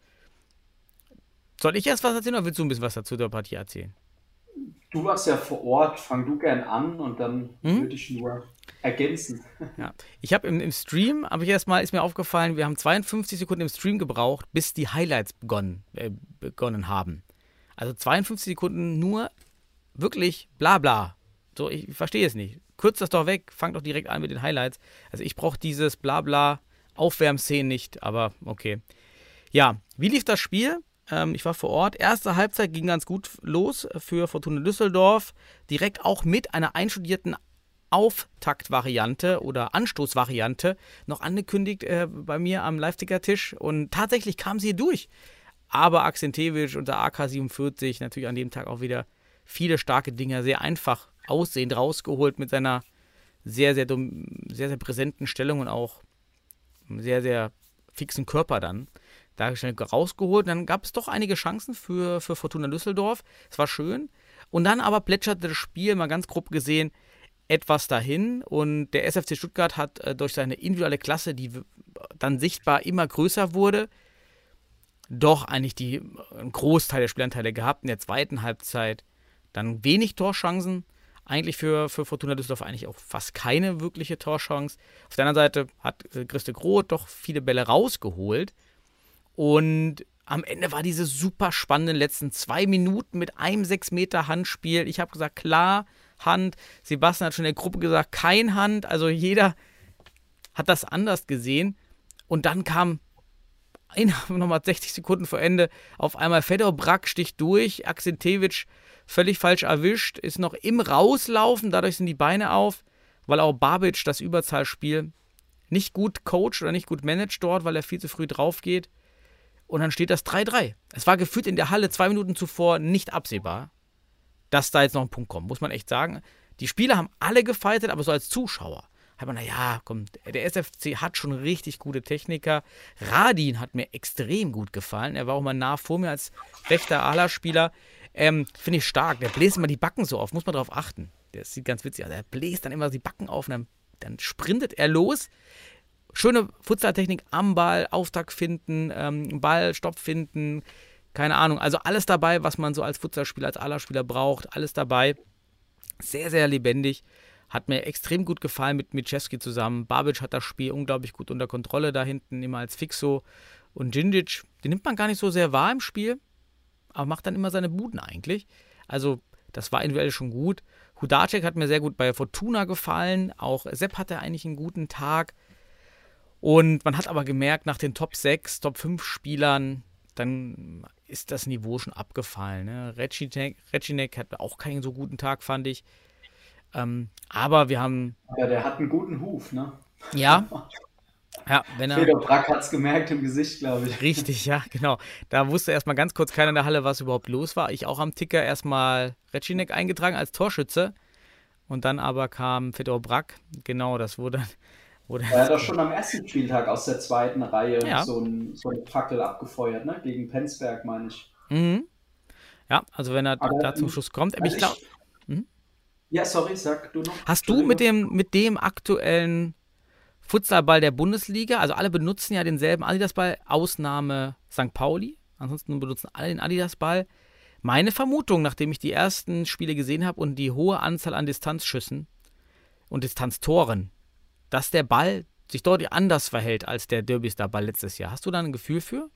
Soll ich erst was erzählen oder willst du ein bisschen was dazu der Partie erzählen? Du warst ja vor Ort, fang du gern an und dann hm? würde ich nur ergänzen. Ja. Ich habe im, im Stream, habe ich erstmal, ist mir aufgefallen, wir haben zweiundfünfzig Sekunden im Stream gebraucht, bis die Highlights begonnen, äh, begonnen haben. Also zweiundfünfzig Sekunden nur wirklich bla bla. So, ich verstehe es nicht. Kürzt das doch weg, fangt doch direkt an mit den Highlights. Also ich brauche dieses bla bla Aufwärmszenen nicht, aber okay. Ja, wie lief das Spiel? Ähm, ich war vor Ort. Erste Halbzeit ging ganz gut los für Fortuna Düsseldorf. Direkt auch mit einer einstudierten Auftaktvariante oder Anstoßvariante noch angekündigt äh, bei mir am Live-Ticker-Tisch. Und tatsächlich kam sie durch. Aber Aksentevic unter A K siebenundvierzig natürlich an dem Tag auch wieder viele starke Dinger, sehr einfach aussehend rausgeholt mit seiner sehr, sehr, sehr, sehr präsenten Stellung und auch sehr, sehr fixen Körper dann dargestellt rausgeholt. Dann gab es doch einige Chancen für, für Fortuna Düsseldorf. Es war schön. Und dann aber plätscherte das Spiel, mal ganz grob gesehen, etwas dahin. Und der S F C Stuttgart hat äh, durch seine individuelle Klasse, die w- dann sichtbar immer größer wurde, doch eigentlich die, einen Großteil der Spielanteile gehabt. In der zweiten Halbzeit dann wenig Torchancen. Eigentlich für, für Fortuna Düsseldorf eigentlich auch fast keine wirkliche Torchance. Auf der anderen Seite hat äh, Christe Groth doch viele Bälle rausgeholt. Und am Ende war diese super spannenden letzten zwei Minuten mit einem sechs Meter Handspiel. Ich habe gesagt, klar, Hand. Sebastian hat schon in der Gruppe gesagt, kein Hand. Also jeder hat das anders gesehen. Und dann kam nochmal sechzig Sekunden vor Ende auf einmal Fedor Brack sticht durch. Aksentevic völlig falsch erwischt, ist noch im Rauslaufen. Dadurch sind die Beine auf, weil auch Babic das Überzahlspiel nicht gut coacht oder nicht gut managt dort, weil er viel zu früh drauf geht. Und dann steht das drei drei. Es war gefühlt in der Halle zwei Minuten zuvor nicht absehbar, dass da jetzt noch ein Punkt kommt, muss man echt sagen. Die Spieler haben alle gefightet, aber so als Zuschauer hat man, naja, komm, der S F C hat schon richtig gute Techniker. Radin hat mir extrem gut gefallen. Er war auch mal nah vor mir als rechter Ala-Spieler. Ähm, Finde ich stark. Der bläst immer die Backen so auf, muss man darauf achten. Das sieht ganz witzig aus. Er bläst dann immer die Backen auf und dann, dann sprintet er los. Schöne Futsaltechnik am Ball, Auftakt finden, ähm, Ball, Stopp finden, keine Ahnung. Also alles dabei, was man so als Futsalspieler, als Ala-Spieler braucht. Alles dabei. Sehr, sehr lebendig. Hat mir extrem gut gefallen mit Micevski zusammen. Babic hat das Spiel unglaublich gut unter Kontrolle da hinten, immer als Fixo. Und Djindjic, den nimmt man gar nicht so sehr wahr im Spiel, aber macht dann immer seine Buden eigentlich. Also das war individuell schon gut. Hudacek hat mir sehr gut bei Fortuna gefallen. Auch Sepp hatte eigentlich einen guten Tag. Und man hat aber gemerkt, nach den Top sechs, Top fünf Spielern, dann ist das Niveau schon abgefallen. Ne? Recinek hat auch keinen so guten Tag, fand ich. Ähm, aber wir haben... Ja, der hat einen guten Huf, ne? Ja. Ja, wenn er... Fedor Brack hat es gemerkt im Gesicht, glaube ich. Richtig, ja, genau. Da wusste erstmal ganz kurz keiner in der Halle, was überhaupt los war. Ich auch am Ticker erstmal Recinek eingetragen als Torschütze. Und dann aber kam Fedor Brack. Genau, das wurde... wurde er hat doch schon am ersten Spieltag aus der zweiten Reihe ja. so, ein, so eine Fackel abgefeuert, ne? Gegen Penzberg, meine ich. Mhm. Ja, also wenn er aber, da zum Schuss kommt. Aber also ich glaube... Ja, sorry, sag du noch. Hast du mit dem, mit dem aktuellen Futsalball der Bundesliga, also alle benutzen ja denselben Adidasball, Ausnahme Sankt Pauli, ansonsten benutzen alle den Adidasball. Meine Vermutung, nachdem ich die ersten Spiele gesehen habe und die hohe Anzahl an Distanzschüssen und Distanztoren, dass der Ball sich deutlich anders verhält als der Derbystar-Ball letztes Jahr. Hast du da ein Gefühl für?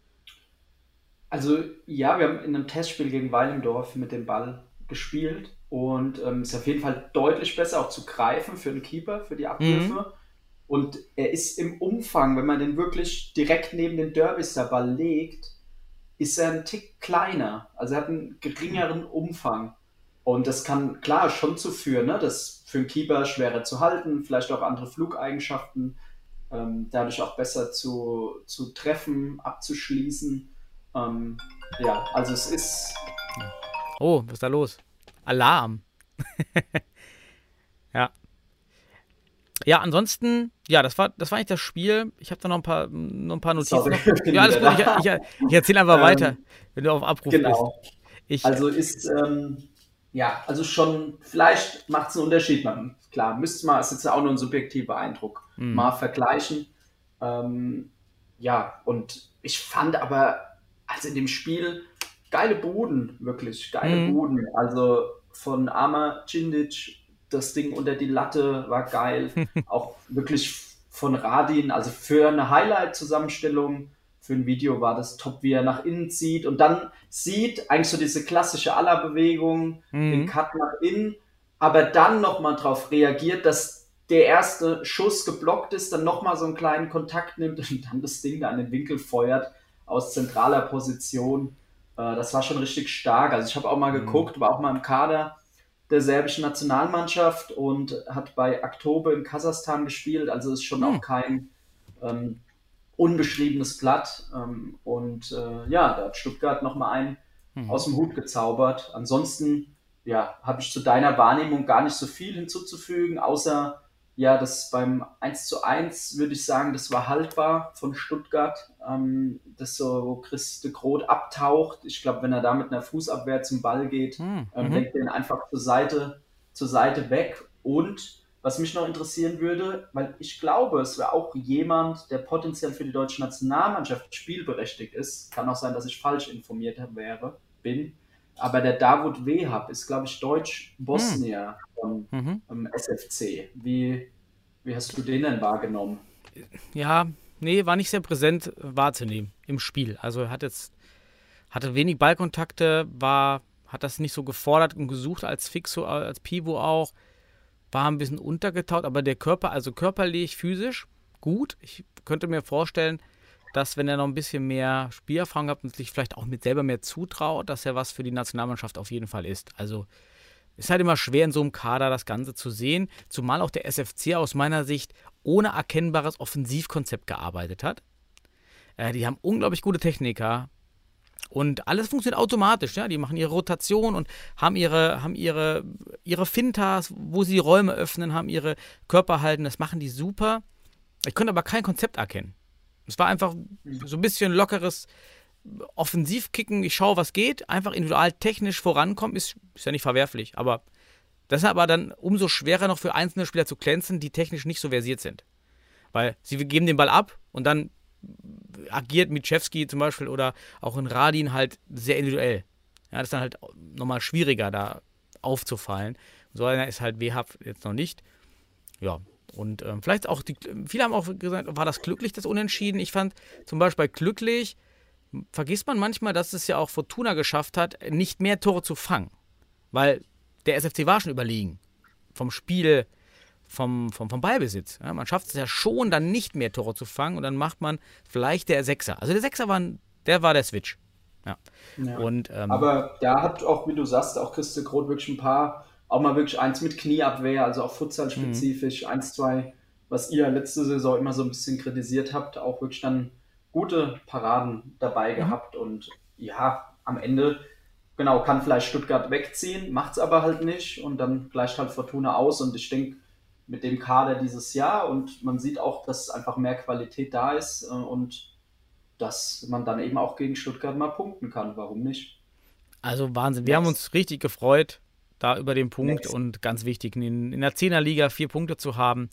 Also ja, wir haben in einem Testspiel gegen Weilendorf mit dem Ball gespielt und ähm, ist auf jeden Fall deutlich besser auch zu greifen für den Keeper, für die Abwürfe. Und er ist im Umfang, wenn man den wirklich direkt neben den Derbyster Ball legt, ist er ein Tick kleiner. Also er hat einen geringeren Umfang. Und das kann klar schon zu führen, ne? Das für einen Keeper schwerer zu halten, vielleicht auch andere Flugeigenschaften, ähm, dadurch auch besser zu, zu treffen, abzuschließen. Ähm, ja, also es ist... Oh, was ist da los? Alarm. Ja. Ja, ansonsten, ja, das war, das war eigentlich das Spiel. Ich habe da noch ein paar, noch ein paar Notizen. Sorry, noch. Ja, alles gut. Ich, ich, ich erzähle einfach ähm, weiter, wenn du auf Abruf genau. bist. Ich, also ist, ähm, ja, also schon, vielleicht macht es einen Unterschied. Man, klar, müsste man, ist jetzt auch nur ein subjektiver Eindruck, Mhm. mal vergleichen. Ähm, ja, und ich fand aber, also in dem Spiel, geile Buden, wirklich, geile Mhm. Buden. Also von Ama Cindic, das Ding unter die Latte war geil. Auch wirklich von Radin, also für eine Highlight-Zusammenstellung, für ein Video war das top, wie er nach innen zieht und dann sieht eigentlich so diese klassische Aller-Bewegung, Mhm. den Cut nach innen, aber dann nochmal drauf reagiert, dass der erste Schuss geblockt ist, dann nochmal so einen kleinen Kontakt nimmt und dann das Ding da an den Winkel feuert aus zentraler Position. Äh, das war schon richtig stark. Also ich habe auch mal Mhm. geguckt, war auch mal im Kader der serbischen Nationalmannschaft und hat bei Aktobe in Kasachstan gespielt. Also ist schon Mhm. auch kein ähm, unbeschriebenes Blatt. Ähm, und äh, ja, da hat Stuttgart nochmal einen Mhm. aus dem Hut gezaubert. Ansonsten, ja, habe ich zu deiner Wahrnehmung gar nicht so viel hinzuzufügen, außer, ja, das beim eins zu eins würde ich sagen, das war haltbar von Stuttgart. Ähm, das so, wo Chris de Groot abtaucht. Ich glaube, wenn er da mit einer Fußabwehr zum Ball geht, Mhm. ähm, Mhm. lenkt er ihn einfach zur Seite, zur Seite weg. Und was mich noch interessieren würde, weil ich glaube, es wäre auch jemand, der potenziell für die deutsche Nationalmannschaft spielberechtigt ist. Kann auch sein, dass ich falsch informiert wäre, bin. Aber der Davut Wehab ist, glaube ich, Deutsch-Bosnier vom Mhm. ähm, S F C. Wie, wie hast du den denn wahrgenommen? Ja, nee, war nicht sehr präsent wahrzunehmen im Spiel. Also er hat jetzt, hatte wenig Ballkontakte, war, hat das nicht so gefordert und gesucht als Fixo, als Pivot auch. War ein bisschen untergetaucht, aber der Körper, also körperlich, physisch, gut. Ich könnte mir vorstellen, dass wenn er noch ein bisschen mehr Spielerfahrung hat und sich vielleicht auch mit selber mehr zutraut, dass er was für die Nationalmannschaft auf jeden Fall ist. Also ist halt immer schwer in so einem Kader das Ganze zu sehen, zumal auch der S F C aus meiner Sicht ohne erkennbares Offensivkonzept gearbeitet hat. Äh, die haben unglaublich gute Techniker und alles funktioniert automatisch. Ja? Die machen ihre Rotation und haben ihre, haben ihre, ihre Fintas, wo sie Räume öffnen, haben ihre Körper halten. Das machen die super. Ich konnte aber kein Konzept erkennen. Es war einfach so ein bisschen lockeres Offensivkicken. Ich schaue, was geht. Einfach individual technisch vorankommen, ist, ist ja nicht verwerflich. Aber das ist aber dann umso schwerer noch für einzelne Spieler zu glänzen, die technisch nicht so versiert sind. Weil sie geben den Ball ab und dann agiert Mitschewski zum Beispiel oder auch in Radin halt sehr individuell. Ja, das ist dann halt nochmal schwieriger, da aufzufallen. So einer ist halt Wehab jetzt noch nicht. Ja, und ähm, vielleicht auch, die, viele haben auch gesagt, war das glücklich, das Unentschieden? Ich fand zum Beispiel glücklich, vergisst man manchmal, dass es ja auch Fortuna geschafft hat, nicht mehr Tore zu fangen. Weil der S F C war schon überlegen. Vom Spiel, vom, vom, vom Ballbesitz. Ja, man schafft es ja schon, dann nicht mehr Tore zu fangen und dann macht man vielleicht der Sechser. Also der Sechser war, der, war der Switch. Ja. Ja. Und, ähm, aber da hat auch, wie du sagst, auch Chris de Groot wirklich ein paar, auch mal wirklich eins mit Knieabwehr, also auch Futsal-spezifisch, mhm. eins, zwei, was ihr letzte Saison immer so ein bisschen kritisiert habt, auch wirklich dann gute Paraden dabei mhm. gehabt und ja, am Ende, genau, kann vielleicht Stuttgart wegziehen, macht es aber halt nicht und dann gleicht halt Fortuna aus und ich denke, mit dem Kader dieses Jahr und man sieht auch, dass einfach mehr Qualität da ist und dass man dann eben auch gegen Stuttgart mal punkten kann. Warum nicht? Also Wahnsinn. Wir Next. haben uns richtig gefreut da über den Punkt Next. Und ganz wichtig, in, in der Zehnerliga vier Punkte zu haben,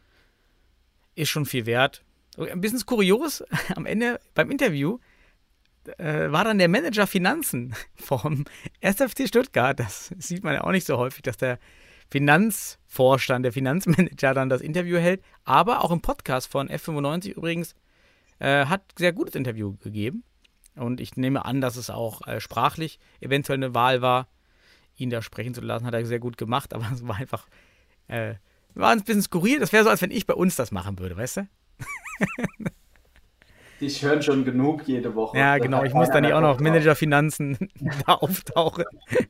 ist schon viel wert. Ein bisschen kurios, am Ende beim Interview äh, war dann der Manager Finanzen vom S F C Stuttgart. Das sieht man ja auch nicht so häufig, dass der Finanzvorstand, der Finanzmanager dann das Interview hält. Aber auch im Podcast von F fünfundneunzig übrigens äh, hat sehr gutes Interview gegeben. Und ich nehme an, dass es auch äh, sprachlich eventuell eine Wahl war, ihn da sprechen zu lassen. Hat er sehr gut gemacht, aber es war einfach äh, war ein bisschen skurril. Das wäre so, als wenn ich bei uns das machen würde, weißt du? Die hören schon genug jede Woche. Ja, genau. Ich muss da nicht auch noch Manager-Finanzen da auftauchen.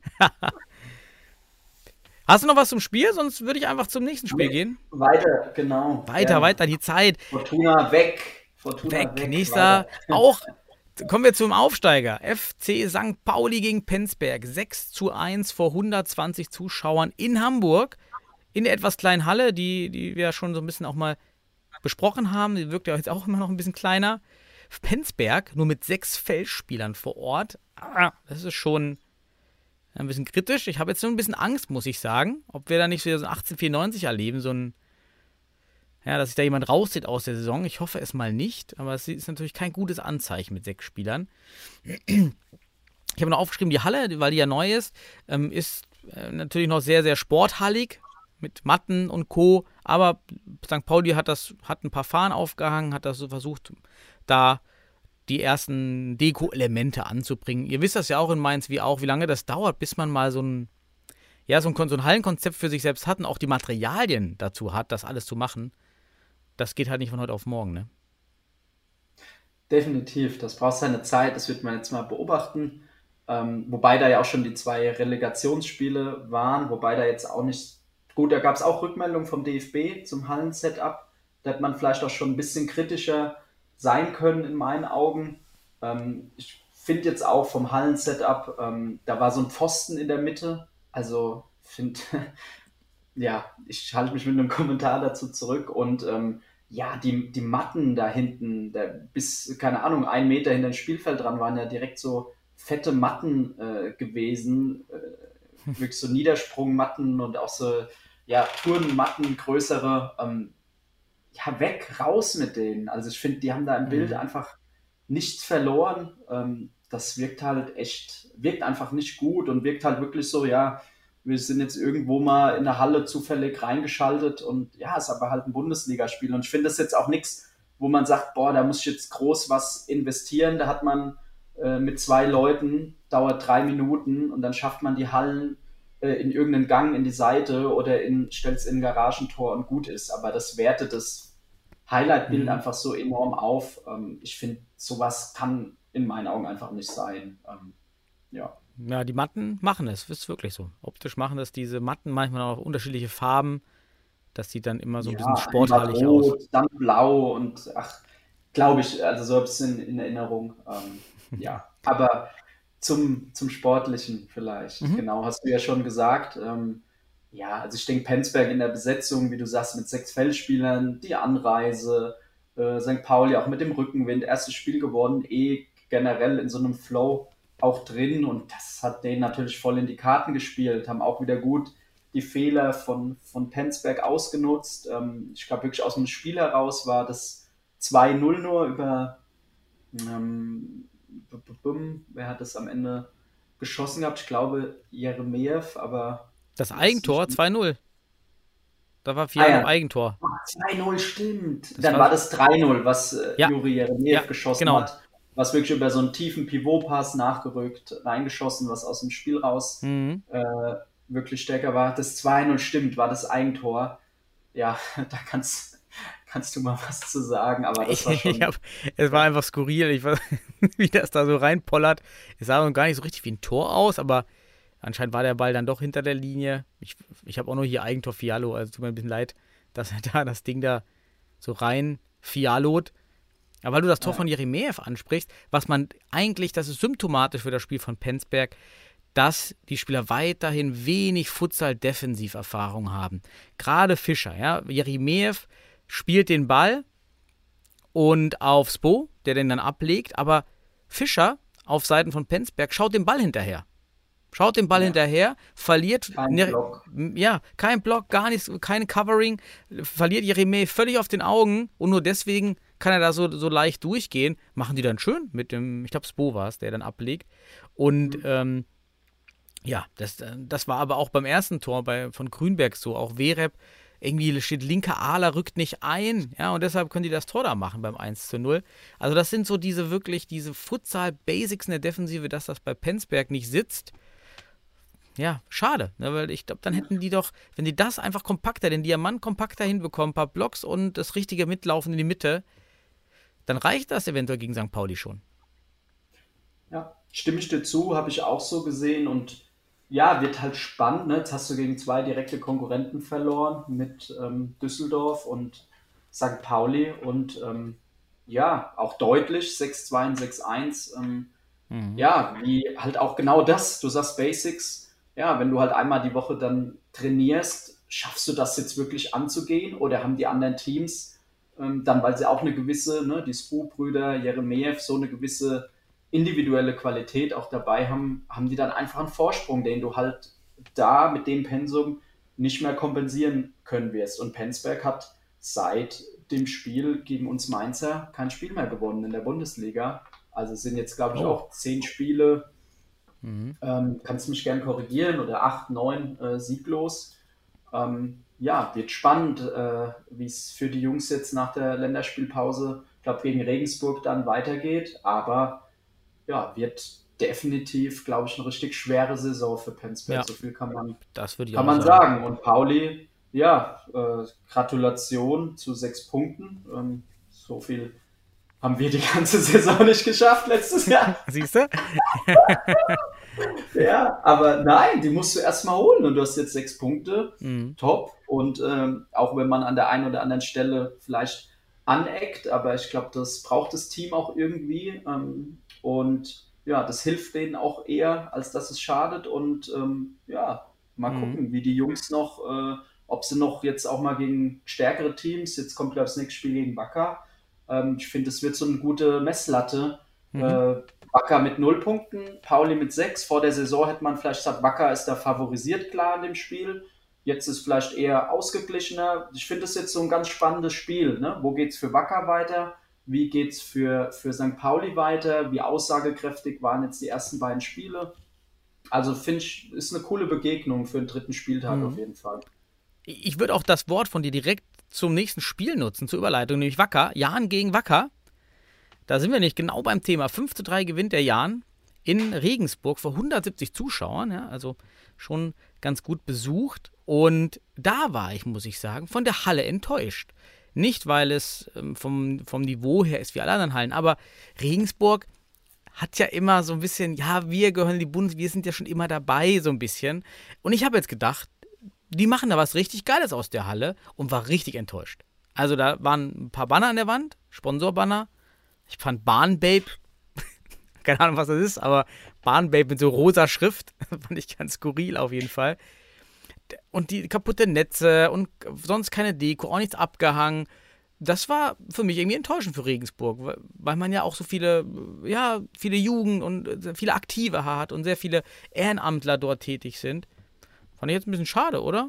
Hast du noch was zum Spiel? Sonst würde ich einfach zum nächsten Spiel gehen. Weiter, genau. Weiter, ja. weiter, die Zeit. Fortuna weg. Fortuna weg. weg. Nächster, weiter. Auch, kommen wir zum Aufsteiger. F C Sankt Pauli gegen Penzberg. sechs zu eins vor hundertzwanzig Zuschauern in Hamburg. In der etwas kleinen Halle, die, die wir schon so ein bisschen auch mal besprochen haben. Die wirkt ja jetzt auch immer noch ein bisschen kleiner. Penzberg nur mit sechs Feldspielern vor Ort. Ah, das ist schon ein bisschen kritisch. Ich habe jetzt so ein bisschen Angst, muss ich sagen, ob wir da nicht so ein achtzehnhundertvierundneunzig erleben, so ein, ja, dass sich da jemand rauszieht aus der Saison. Ich hoffe es mal nicht, aber es ist natürlich kein gutes Anzeichen mit sechs Spielern. Ich habe noch aufgeschrieben, die Halle, weil die ja neu ist, ist natürlich noch sehr, sehr sporthallig mit Matten und Co., aber Sankt Pauli hat das, hat ein paar Fahnen aufgehangen, hat das so versucht, da die ersten Deko-Elemente anzubringen. Ihr wisst das ja auch in Mainz, wie auch, wie lange das dauert, bis man mal so ein, ja, so ein, so ein Hallenkonzept für sich selbst hat und auch die Materialien dazu hat, das alles zu machen. Das geht halt nicht von heute auf morgen, ne? Definitiv, das braucht seine Zeit, das wird man jetzt mal beobachten. Ähm, wobei da ja auch schon die zwei Relegationsspiele waren, wobei da jetzt auch nicht, gut, da gab es auch Rückmeldungen vom D F B zum Hallensetup, da hat man vielleicht auch schon ein bisschen kritischer sein können in meinen Augen. Ähm, ich finde jetzt auch vom Hallensetup, ähm, da war so ein Pfosten in der Mitte, also finde, ja, ich halte mich mit einem Kommentar dazu zurück und ähm, ja, die, die Matten da hinten, da bis, keine Ahnung, ein Meter hinter dem Spielfeld dran, waren ja direkt so fette Matten äh, gewesen, äh, wirklich so Niedersprungmatten und auch so, ja, Turnmatten, größere, ähm, ja, weg, raus mit denen. Also ich finde, die haben da im Bild mhm. einfach nichts verloren. Ähm, das wirkt halt echt, wirkt einfach nicht gut und wirkt halt wirklich so, ja, wir sind jetzt irgendwo mal in der Halle zufällig reingeschaltet und ja, ist aber halt ein Bundesligaspiel. Und ich finde das jetzt auch nichts, wo man sagt, boah, da muss ich jetzt groß was investieren. Da hat man äh, mit zwei Leuten, dauert drei Minuten und dann schafft man die Hallen äh, in irgendeinen Gang in die Seite oder in, stellt es in ein Garagentor und gut ist. Aber das wertet das Highlight-Bild mhm. einfach so enorm auf. Ähm, ich finde, sowas kann in meinen Augen einfach nicht sein. Ähm, ja. Ja, die Matten machen es, ist wirklich so. Optisch machen das diese Matten manchmal auch unterschiedliche Farben. Das sieht dann immer so ein ja, bisschen sportlich rot, aus. Dann blau und ach, glaube ich, also so ein bisschen in Erinnerung. Ähm, ja, aber zum, zum Sportlichen vielleicht. Mhm. Genau, hast du ja schon gesagt. Ähm, ja, also ich denke, Penzberg in der Besetzung, wie du sagst, mit sechs Feldspielern, die Anreise, äh, Sankt Pauli auch mit dem Rückenwind, erstes Spiel geworden, eh generell in so einem Flow auch drin und das hat denen natürlich voll in die Karten gespielt, haben auch wieder gut die Fehler von, von Penzberg ausgenutzt. Ähm, ich glaube wirklich aus dem Spiel heraus war das zwei null nur über ähm, b- b- b- wer hat das am Ende geschossen gehabt? Ich glaube Jeremejew, aber das Eigentor zwei null. Da war Fialo ah, ja. Eigentor. Oh, zwei null, stimmt. Das Dann war, war das drei null, was äh, ja. Juri Jeremejew ja, geschossen genau. hat. Was wirklich über so einen tiefen Pivotpass nachgerückt, reingeschossen, was aus dem Spiel raus mhm. äh, wirklich stärker war. Das zwei null stimmt, war das Eigentor. Ja, da kannst, kannst du mal was zu sagen, aber das war schon... ich hab, es war einfach skurril, ich weiß, wie das da so reinpollert. Es sah gar nicht so richtig wie ein Tor aus, aber anscheinend war der Ball dann doch hinter der Linie. Ich, ich habe auch nur hier Eigentor Fialo, also tut mir ein bisschen leid, dass er da das Ding da so rein Fialot. Aber weil du das Tor ja. von Jeremejew ansprichst, was man eigentlich, das ist symptomatisch für das Spiel von Penzberg, dass die Spieler weiterhin wenig Futsal-Defensiverfahrung haben. Gerade Fischer, ja. Jeremejew spielt den Ball und auf Spo, der den dann ablegt, aber Fischer auf Seiten von Penzberg schaut den Ball hinterher. Schaut den Ball ja. hinterher, verliert kein ne, Block. Ja, kein Block, gar nichts, kein Covering, verliert Jeremejew völlig auf den Augen und nur deswegen kann er da so, so leicht durchgehen. Machen die dann schön mit dem, ich glaube Spo war es, der dann ablegt. Und mhm. ähm, ja, das, das war aber auch beim ersten Tor bei, von Grünberg so. Auch Wereb, irgendwie steht linker Ahler, rückt nicht ein. Ja, und deshalb können die das Tor da machen beim eins zu null. Also das sind so diese wirklich, diese Futsal-Basics in der Defensive, dass das bei Penzberg nicht sitzt. Ja, schade, ne, weil ich glaube, dann hätten die doch, wenn die das einfach kompakter, den Diamant kompakter hinbekommen, ein paar Blocks und das richtige Mitlaufen in die Mitte, dann reicht das eventuell gegen Sankt Pauli schon. Ja, stimme ich dir zu, habe ich auch so gesehen und ja, wird halt spannend. Ne? Jetzt hast du gegen zwei direkte Konkurrenten verloren mit ähm, Düsseldorf und Sankt Pauli und ähm, ja, auch deutlich sechs zwei und sechs eins. Ähm, Mhm. ja, wie halt auch genau das. Du sagst Basics. Ja, wenn du halt einmal die Woche dann trainierst, schaffst du das jetzt wirklich anzugehen oder haben die anderen Teams ähm, dann, weil sie auch eine gewisse, ne, die Spu-Brüder, Jeremejew, so eine gewisse individuelle Qualität auch dabei haben, haben die dann einfach einen Vorsprung, den du halt da mit dem Pensum nicht mehr kompensieren können wirst. Und Penzberg hat seit dem Spiel gegen uns Mainzer kein Spiel mehr gewonnen in der Bundesliga. Also es sind jetzt, glaube ich, Oh. auch zehn Spiele, Mhm. ähm, kannst mich gern korrigieren, oder acht, neun äh, sieglos. Ähm, ja, wird spannend, äh, wie es für die Jungs jetzt nach der Länderspielpause, ich glaube, gegen Regensburg dann weitergeht. Aber ja, wird definitiv, glaube ich, eine richtig schwere Saison für Penzberg. Ja. So viel kann man, Das würde ich kann auch man sagen. sagen. Und Pauli, ja, äh, Gratulation zu sechs Punkten. Ähm, so viel haben wir die ganze Saison nicht geschafft letztes Jahr. Siehst du? Ja, aber nein, die musst du erstmal holen und du hast jetzt sechs Punkte. Mhm. Top. Und ähm, auch wenn man an der einen oder anderen Stelle vielleicht aneckt, aber ich glaube, das braucht das Team auch irgendwie. Ähm, und ja, das hilft denen auch eher, als dass es schadet. Und ähm, ja, mal Mhm. gucken, wie die Jungs noch, äh, ob sie noch jetzt auch mal gegen stärkere Teams, jetzt kommt, glaube ich, das nächste Spiel gegen Wacker. Ähm, ich finde, das wird so eine gute Messlatte. Mhm. Äh, Wacker mit null Punkten, Pauli mit sechs. Vor der Saison hätte man vielleicht gesagt, Wacker ist da favorisiert klar in dem Spiel. Jetzt ist es vielleicht eher ausgeglichener. Ich finde es jetzt so ein ganz spannendes Spiel. Ne? Wo geht es für Wacker weiter? Wie geht es für, für Sankt Pauli weiter? Wie aussagekräftig waren jetzt die ersten beiden Spiele? Also finde ich, ist eine coole Begegnung für den dritten Spieltag Mhm. auf jeden Fall. Ich würde auch das Wort von dir direkt zum nächsten Spiel nutzen, zur Überleitung, nämlich Wacker. Jahn gegen Wacker. Da sind wir nicht genau beim Thema. fünf zu drei gewinnt der Jahn in Regensburg vor hundertsiebzig Zuschauern. Ja, also schon ganz gut besucht. Und da war ich, muss ich sagen, von der Halle enttäuscht. Nicht, weil es ähm, vom, vom Niveau her ist wie alle anderen Hallen, aber Regensburg hat ja immer so ein bisschen, ja, wir gehören in die Bundes, wir sind ja schon immer dabei, so ein bisschen. Und ich habe jetzt gedacht, die machen da was richtig Geiles aus der Halle und war richtig enttäuscht. Also da waren ein paar Banner an der Wand, Sponsorbanner. Ich fand Bahnbabe, keine Ahnung, was das ist, aber Bahnbabe mit so rosa Schrift, fand ich ganz skurril auf jeden Fall. Und die kaputte Netze und sonst keine Deko, auch nichts abgehangen. Das war für mich irgendwie enttäuschend für Regensburg, weil- weil man ja auch so viele, ja, viele Jugend und äh, viele Aktive hat und sehr viele Ehrenamtler dort tätig sind. Fand ich jetzt ein bisschen schade, oder?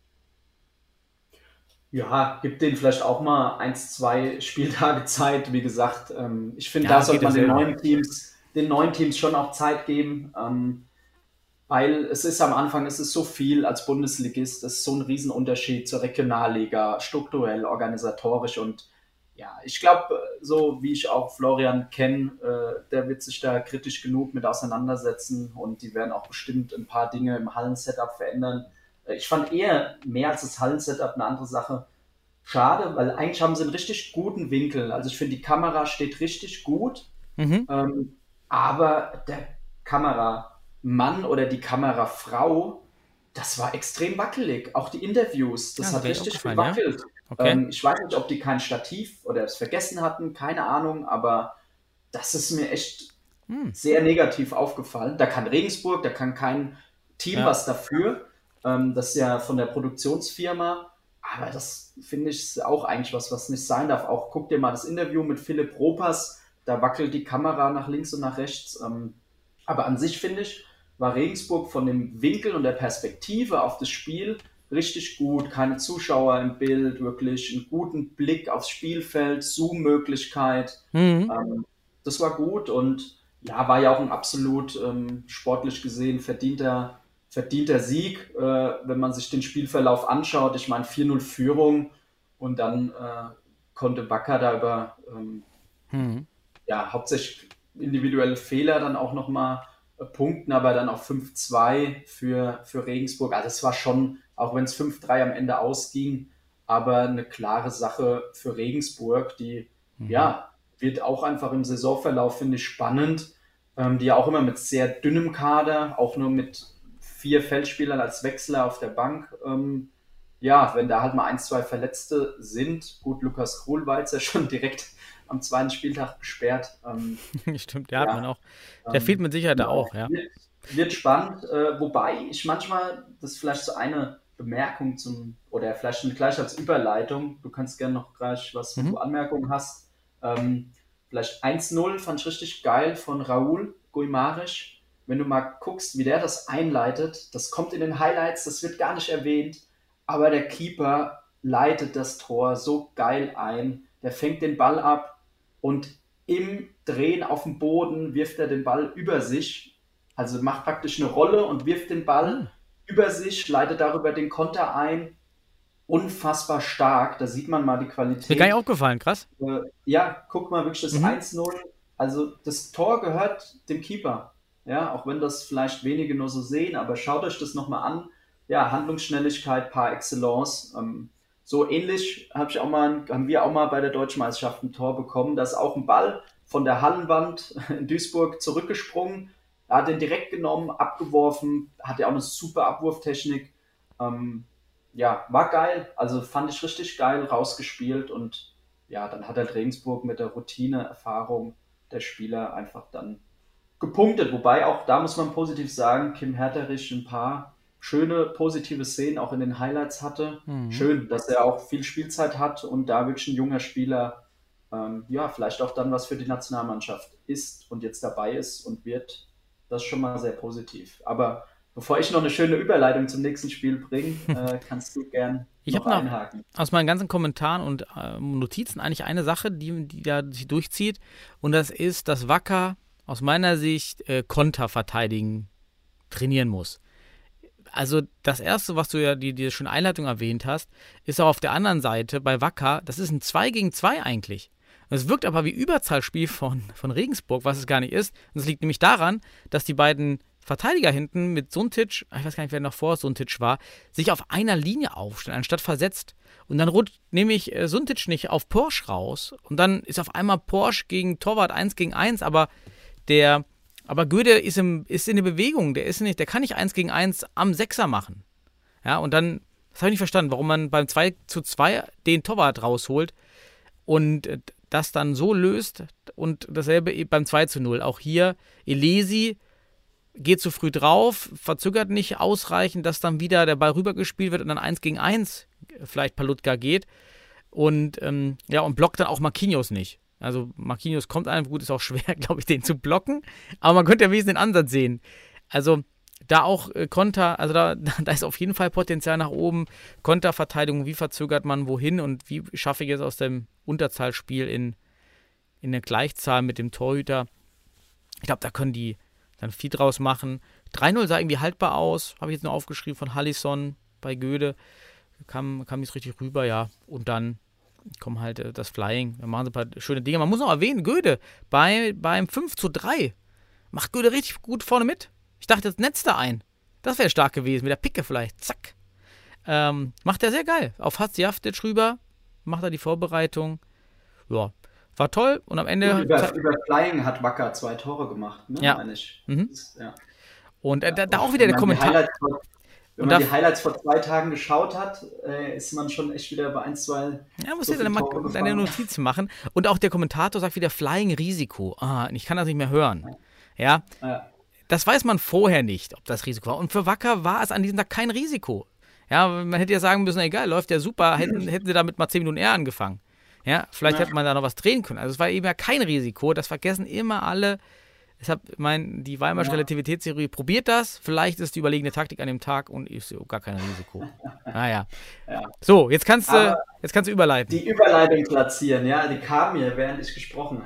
Ja, gibt denen vielleicht auch mal eins, zwei Spieltage Zeit. Wie gesagt, ähm, ich finde, Ja, da sollte geht man den dasselbe. neuen Teams, den neuen Teams schon auch Zeit geben, ähm, weil es ist am Anfang, es ist so viel als Bundesligist, es ist so ein Riesenunterschied zur Regionalliga, strukturell, organisatorisch und ja, ich glaube, so wie ich auch Florian kenne, äh, der wird sich da kritisch genug mit auseinandersetzen und die werden auch bestimmt ein paar Dinge im Hallensetup verändern. Äh, Ich fand eher mehr als das Hallensetup eine andere Sache. Schade, weil eigentlich haben sie einen richtig guten Winkel. Also ich finde, die Kamera steht richtig gut, Mhm. ähm, aber der Kameramann oder die Kamerafrau, das war extrem wackelig. Auch die Interviews, das Ja, hat mir ist richtig aufgefallen, ja. gewackelt. Okay. Ähm, ich weiß nicht, ob die kein Stativ oder es vergessen hatten, keine Ahnung, aber das ist mir echt Hm. sehr negativ aufgefallen. Da kann Regensburg, da kann kein Team Ja. was dafür. Ähm, das ist ja von der Produktionsfirma. Aber das finde ich ist auch eigentlich was, was nicht sein darf. Auch guck dir mal das Interview mit Philipp Ropers. Da wackelt die Kamera nach links und nach rechts. Ähm, aber an sich finde ich, war Regensburg von dem Winkel und der Perspektive auf das Spiel richtig gut. Keine Zuschauer im Bild, wirklich einen guten Blick aufs Spielfeld, Zoom-Möglichkeit. Mhm. Ähm, das war gut und ja, war ja auch ein absolut ähm, sportlich gesehen verdienter, verdienter Sieg, äh, wenn man sich den Spielverlauf anschaut. Ich meine, vier null Führung und dann äh, konnte Wacker da über ähm, Mhm. ja, hauptsächlich individuelle Fehler dann auch nochmal punkten aber dann auf fünf zwei für, für Regensburg. Also es war schon, auch wenn es fünf drei am Ende ausging, aber eine klare Sache für Regensburg, die mhm. ja, wird auch einfach im Saisonverlauf, finde ich, spannend, ähm, die ja auch immer mit sehr dünnem Kader, auch nur mit vier Feldspielern als Wechsler auf der Bank, ähm, ja, wenn da halt mal ein, zwei Verletzte sind, gut, Lukas Krul war jetzt ja schon direkt am zweiten Spieltag gesperrt. Ähm, Stimmt, der ja, hat man auch. Der ähm, fehlt mit Sicherheit genau, auch, ja. Wird, wird spannend, äh, wobei ich manchmal, das ist vielleicht so eine Bemerkung zum, oder vielleicht gleich als Überleitung, du kannst gerne noch gleich was, wenn mhm. du Anmerkungen hast, ähm, vielleicht eins null fand ich richtig geil von Raúl Guimaraes. Wenn du mal guckst, wie der das einleitet, das kommt in den Highlights, das wird gar nicht erwähnt, aber der Keeper leitet das Tor so geil ein, der fängt den Ball ab und im Drehen auf dem Boden wirft er den Ball über sich, also macht praktisch eine Rolle und wirft den Ball mhm. über sich, leitet darüber den Konter ein, unfassbar stark, da sieht man mal die Qualität. Ist mir gar nicht aufgefallen, krass. Äh, ja, guck mal wirklich das mhm. eins null, also das Tor gehört dem Keeper, ja, auch wenn das vielleicht wenige nur so sehen, aber schaut euch das nochmal an, ja, Handlungsschnelligkeit par excellence, ähm, so ähnlich hab ich auch mal, haben wir auch mal bei der Deutschen Meisterschaft ein Tor bekommen, da ist auch ein Ball von der Hallenwand in Duisburg zurückgesprungen, er hat den direkt genommen, abgeworfen, hat ja auch eine super Abwurftechnik, ähm, ja, war geil, also fand ich richtig geil rausgespielt und ja, dann hat halt Regensburg mit der Routine-Erfahrung der Spieler einfach dann gepunktet, wobei auch da muss man positiv sagen, Kim Herterich ein paar schöne positive Szenen auch in den Highlights hatte. Mhm. Schön, dass er auch viel Spielzeit hat und da wirklich ein junger Spieler ähm, ja, vielleicht auch dann was für die Nationalmannschaft ist und jetzt dabei ist und wird. Das ist schon mal sehr positiv. Aber bevor ich noch eine schöne Überleitung zum nächsten Spiel bringe, äh, kannst du gern ich noch einhaken. Ich habe aus meinen ganzen Kommentaren und äh, Notizen eigentlich eine Sache, die, die da sich durchzieht und das ist, dass Wacker aus meiner Sicht äh, Konter verteidigen trainieren muss. Also das Erste, was du ja die, die schon Einleitung erwähnt hast, ist auch auf der anderen Seite bei Wacker, das ist ein zwei gegen zwei eigentlich. Es wirkt aber wie Überzahlspiel von, von Regensburg, was es gar nicht ist. Und es liegt nämlich daran, dass die beiden Verteidiger hinten mit Suntic, ich weiß gar nicht, wer noch vor Suntic war, sich auf einer Linie aufstellen, anstatt versetzt. Und dann rutscht nämlich äh, Suntic nicht auf Porsche raus. Und dann ist auf einmal Porsche gegen Torwart eins gegen eins, aber der... Aber Göde ist, im, ist in der Bewegung, der ist nicht, der kann nicht eins gegen eins am Sechser machen. Ja, und dann, das habe ich nicht verstanden, warum man beim zwei zu zwei den Torwart rausholt und das dann so löst und dasselbe beim zwei zu null. Auch hier, Elesi geht zu früh drauf, verzögert nicht ausreichend, dass dann wieder der Ball rübergespielt wird und dann eins gegen eins vielleicht Palutka geht und, ähm, ja, und blockt dann auch Marquinhos nicht. Also Marquinhos kommt einem, gut, ist auch schwer, glaube ich, den zu blocken, aber man könnte ja wenigstens den Ansatz sehen. Also da auch äh, Konter, also da, da ist auf jeden Fall Potenzial nach oben. Konterverteidigung, wie verzögert man wohin und wie schaffe ich es aus dem Unterzahlspiel in, in eine Gleichzahl mit dem Torhüter. Ich glaube, da können die dann viel draus machen. drei null sah irgendwie haltbar aus, habe ich jetzt nur aufgeschrieben von Halisson bei Göde. Kam, kam jetzt richtig rüber, ja. Und dann kommen halt äh, das Flying, dann machen sie ein paar schöne Dinge. Man muss noch erwähnen, Göde, bei, beim fünf zu drei macht Göde richtig gut vorne mit. Ich dachte, das netzt da ein. Das wäre stark gewesen, mit der Picke vielleicht. Zack. Ähm, macht er sehr geil. Auf Hatzjaftic rüber, macht er die Vorbereitung. Ja, war toll. Und am Ende... Und über, über Flying hat Wacker zwei Tore gemacht, ne? Ja. Meine ich. Mhm. Das, ja. Und äh, ja, da, da auch wieder der Kommentar... Wenn und man die Highlights vor zwei Tagen geschaut hat, äh, ist man schon echt wieder bei ein, zwei... Ja, muss so ja dann mal deine Notizen machen. Und auch der Kommentator sagt wieder Flying Risiko. Ah, ich kann das nicht mehr hören. Ja. ja. Das weiß man vorher nicht, ob das Risiko war. Und für Wacker war es an diesem Tag kein Risiko. Ja, man hätte ja sagen müssen, egal, läuft ja super, hätten, hätten sie damit mal zehn Minuten eher angefangen. Ja, vielleicht ja. hätte man da noch was drehen können. Also es war eben ja kein Risiko. Das vergessen immer alle. Deshalb, ich meine, die Weimarsche ja. Relativitätstheorie probiert das. Vielleicht ist die überlegene Taktik an dem Tag und ist gar kein Risiko. Naja. Ja. So, jetzt kannst, du, jetzt kannst du überleiten. Die Überleitung platzieren, ja, die kam mir, während ich gesprochen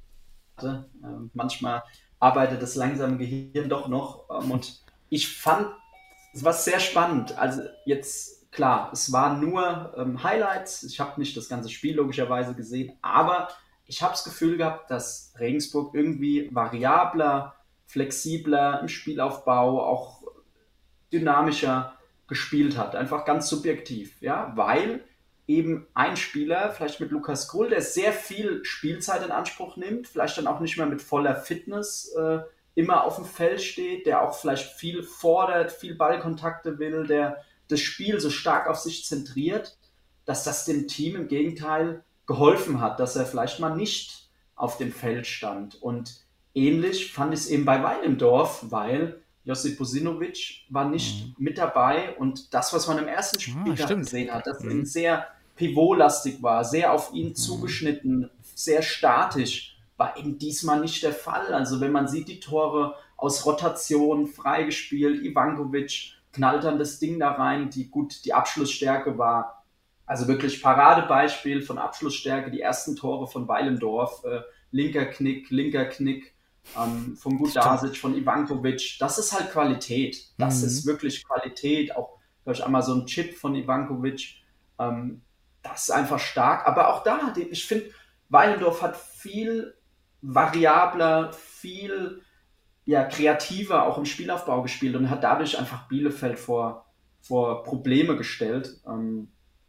hatte. Ähm, manchmal arbeitet das langsame Gehirn doch noch. Ähm, und ich fand, es war sehr spannend. Also jetzt, klar, es waren nur ähm, Highlights. Ich habe nicht das ganze Spiel logischerweise gesehen, aber ich habe das Gefühl gehabt, dass Regensburg irgendwie variabler, flexibler im Spielaufbau, auch dynamischer gespielt hat. Einfach ganz subjektiv, ja, weil eben ein Spieler, vielleicht mit Lukas Krull, der sehr viel Spielzeit in Anspruch nimmt, vielleicht dann auch nicht mehr mit voller Fitness äh, immer auf dem Feld steht, der auch vielleicht viel fordert, viel Ballkontakte will, der das Spiel so stark auf sich zentriert, dass das dem Team im Gegenteil geholfen hat, dass er vielleicht mal nicht auf dem Feld stand. Und ähnlich fand ich es eben bei Weilendorf, weil Josip Bozinovic war nicht mhm. mit dabei und das, was man im ersten Spieltag ah, gesehen hat, dass mhm. er sehr pivotlastig war, sehr auf ihn mhm. zugeschnitten, sehr statisch, war eben diesmal nicht der Fall. Also wenn man sieht, die Tore aus Rotation, freigespielt, Ivankovic knallt dann das Ding da rein, die gut, die Abschlussstärke war, also wirklich Paradebeispiel von Abschlussstärke, die ersten Tore von Weilendorf, äh, linker Knick, linker Knick, ähm, von Gudasic, von Ivankovic, das ist halt Qualität, das mhm. ist wirklich Qualität, auch, glaube ich, einmal so ein Chip von Ivankovic, ähm, das ist einfach stark, aber auch da, ich finde, Weilendorf hat viel variabler, viel ja, kreativer auch im Spielaufbau gespielt und hat dadurch einfach Bielefeld vor, vor Probleme gestellt. Ähm,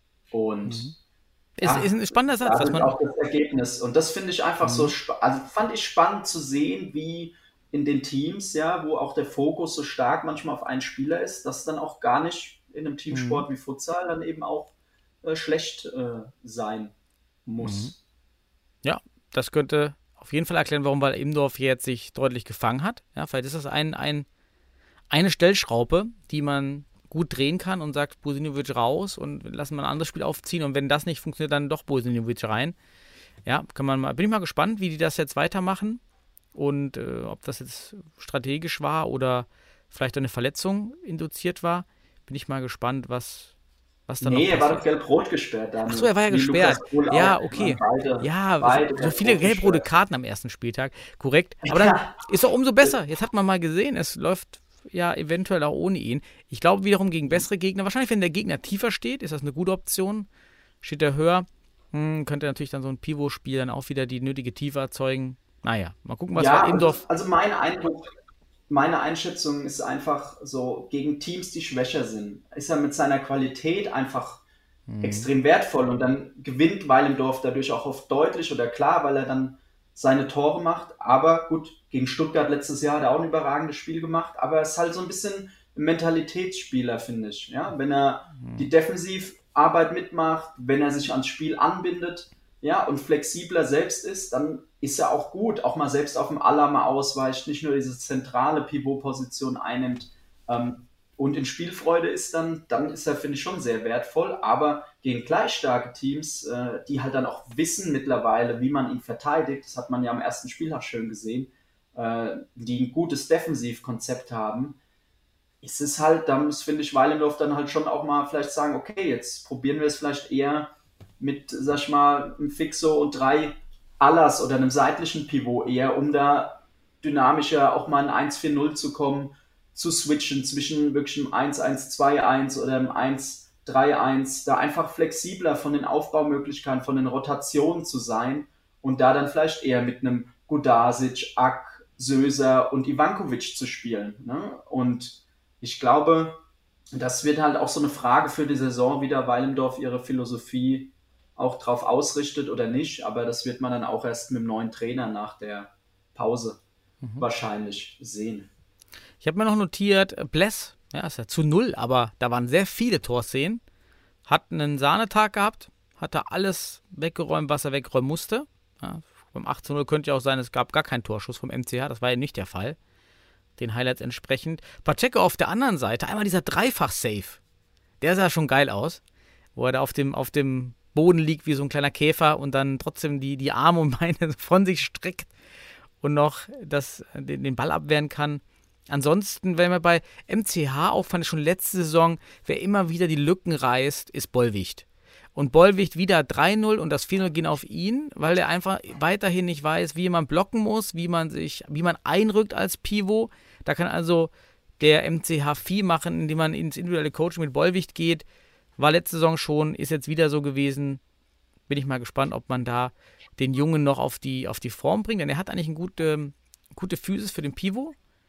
und mhm. ja, ist, ist ein spannender Satz. Das ist auch das Ergebnis. Und das finde ich einfach mhm. so spannend. Also fand ich spannend zu sehen, wie in den Teams, ja, wo auch der Fokus so stark manchmal auf einen Spieler ist, dass dann auch gar nicht in einem Teamsport mhm. wie Futsal dann eben auch äh, schlecht äh, sein muss. Mhm. Ja, das könnte auf jeden Fall erklären, warum Weil-Imdorf jetzt sich deutlich gefangen hat. Ja, vielleicht ist das ein, ein, eine Stellschraube, die man gut drehen kann und sagt, Bozinovic raus und lassen wir ein anderes Spiel aufziehen und wenn das nicht funktioniert, dann doch Bozinovic rein. Ja, kann man mal, bin ich mal gespannt, wie die das jetzt weitermachen und äh, ob das jetzt strategisch war oder vielleicht eine Verletzung induziert war. Bin ich mal gespannt, was Was dann nee, er war doch gelb-rot gesperrt. Dann. Ach so, er war ja gesperrt. Ja, okay. Beide, ja, beide so viele gelb-rote Karten am ersten Spieltag. Korrekt. Aber dann ist doch umso besser. Jetzt hat man mal gesehen, es läuft ja eventuell auch ohne ihn. Ich glaube wiederum gegen bessere Gegner. Wahrscheinlich, wenn der Gegner tiefer steht, ist das eine gute Option. Steht er höher, hm, könnte natürlich dann so ein Pivot-Spiel dann auch wieder die nötige Tiefe erzeugen. Naja, mal gucken, was ja, bei Imdorf... Also mein Eindruck... Meine Einschätzung ist einfach so, gegen Teams, die schwächer sind, ist er mit seiner Qualität einfach mhm. extrem wertvoll und dann gewinnt Weilendorf dadurch auch oft deutlich oder klar, weil er dann seine Tore macht, aber gut, gegen Stuttgart letztes Jahr hat er auch ein überragendes Spiel gemacht, aber er ist halt so ein bisschen ein Mentalitätsspieler, finde ich, ja, wenn er mhm. die Defensivarbeit mitmacht, wenn er sich ans Spiel anbindet, ja, und flexibler selbst ist, dann ist er auch gut, auch mal selbst auf dem Aller mal ausweicht, nicht nur diese zentrale Pivot-Position einnimmt ähm, und in Spielfreude ist dann, dann ist er, finde ich, schon sehr wertvoll, aber gegen gleich starke Teams, äh, die halt dann auch wissen mittlerweile, wie man ihn verteidigt, das hat man ja am ersten Spieltag schön gesehen, äh, die ein gutes Defensivkonzept haben, ist es halt, da muss, finde ich, Weilendorf dann halt schon auch mal vielleicht sagen, okay, jetzt probieren wir es vielleicht eher mit, sag ich mal, einem Fixo und drei Allers oder einem seitlichen Pivot eher, um da dynamischer auch mal in eins vier null zu kommen, zu switchen zwischen wirklich einem eins eins zwei eins oder einem eins drei eins, da einfach flexibler von den Aufbaumöglichkeiten, von den Rotationen zu sein und da dann vielleicht eher mit einem Gudasic, Ak, Söser und Ivankovic zu spielen. Ne? Und ich glaube, das wird halt auch so eine Frage für die Saison, wie da Weilendorf ihre Philosophie auch drauf ausrichtet oder nicht, aber das wird man dann auch erst mit dem neuen Trainer nach der Pause mhm. wahrscheinlich sehen. Ich habe mir noch notiert, Bless, ja, ist ja zu null, aber da waren sehr viele Torszenen, hat einen Sahnetag gehabt, hat da alles weggeräumt, was er wegräumen musste. Ja, beim acht zu null könnte ja auch sein, es gab gar keinen Torschuss vom M C H, das war ja nicht der Fall. Den Highlights entsprechend. Pacheco auf der anderen Seite, einmal dieser Dreifach-Save, der sah schon geil aus, wo er da auf dem, auf dem Boden liegt wie so ein kleiner Käfer und dann trotzdem die, die Arme und Beine von sich streckt und noch das, den, den Ball abwehren kann. Ansonsten, wenn wir bei M C H auffand, schon letzte Saison, wer immer wieder die Lücken reißt, ist Bollwicht. Und Bollwicht wieder drei null und das vier null gehen auf ihn, weil er einfach weiterhin nicht weiß, wie man blocken muss, wie man sich, wie man einrückt als Pivot. Da kann also der M C H viel machen, indem man ins individuelle Coaching mit Bollwicht geht. War letzte Saison schon, ist jetzt wieder so gewesen. Bin ich mal gespannt, ob man da den Jungen noch auf die, auf die Form bringt. Denn er hat eigentlich eine gute, gute Physis für den Pivot.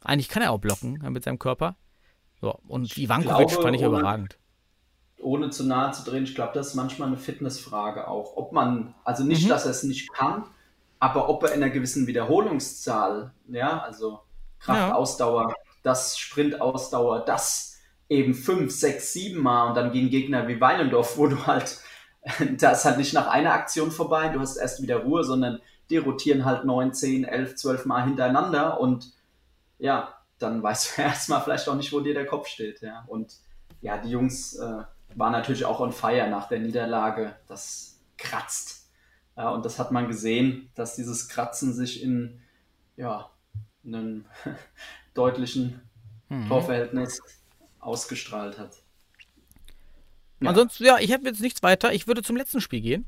Eigentlich kann er auch blocken ja, mit seinem Körper. So, und Ivankovic glaube, fand ich ohne, überragend. Ohne zu nahe zu drehen, ich glaube, das ist manchmal eine Fitnessfrage auch. Ob man, also nicht, mhm. dass er es nicht kann, aber ob er in einer gewissen Wiederholungszahl, ja, also Kraft, ja. Ausdauer, das Sprint-Ausdauer, das eben fünf, sechs, sieben Mal und dann gegen Gegner wie Weilendorf, wo du halt, da ist halt nicht nach einer Aktion vorbei, du hast erst wieder Ruhe, sondern die rotieren halt neun, zehn, elf, zwölf Mal hintereinander und ja, dann weißt du erstmal vielleicht auch nicht, wo dir der Kopf steht. Ja. Und ja, die Jungs äh, waren natürlich auch on fire nach der Niederlage. Das kratzt. Ja, und das hat man gesehen, dass dieses Kratzen sich in ja, einem deutlichen mhm. Torverhältnis ausgestrahlt hat. Ja. Ansonsten, ja, ich habe jetzt nichts weiter. Ich würde zum letzten Spiel gehen.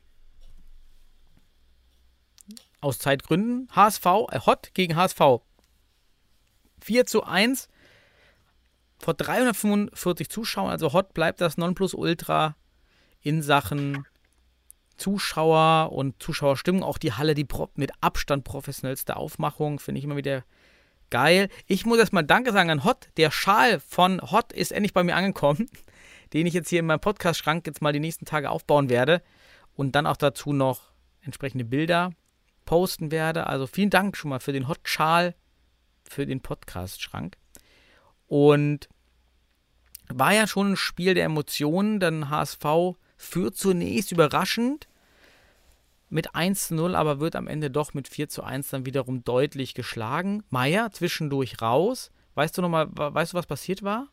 Aus Zeitgründen. H S V, äh, Hott gegen H S V. vier zu eins vor dreihundertfünfundvierzig Zuschauern. Also Hott bleibt das Nonplusultra in Sachen Zuschauer und Zuschauerstimmung. Auch die Halle, die pro- mit Abstand professionellste Aufmachung, finde ich immer wieder geil. Ich muss erstmal Danke sagen an Hott. Der Schal von Hott ist endlich bei mir angekommen, den ich jetzt hier in meinem Podcast-Schrank jetzt mal die nächsten Tage aufbauen werde und dann auch dazu noch entsprechende Bilder posten werde. Also vielen Dank schon mal für den Hott-Schal, für den Podcast-Schrank. Und war ja schon ein Spiel der Emotionen, denn H S V führt zunächst überraschend mit eins zu null, aber wird am Ende doch mit vier zu eins dann wiederum deutlich geschlagen. Meier zwischendurch raus. Weißt du noch mal, weißt du, was passiert war?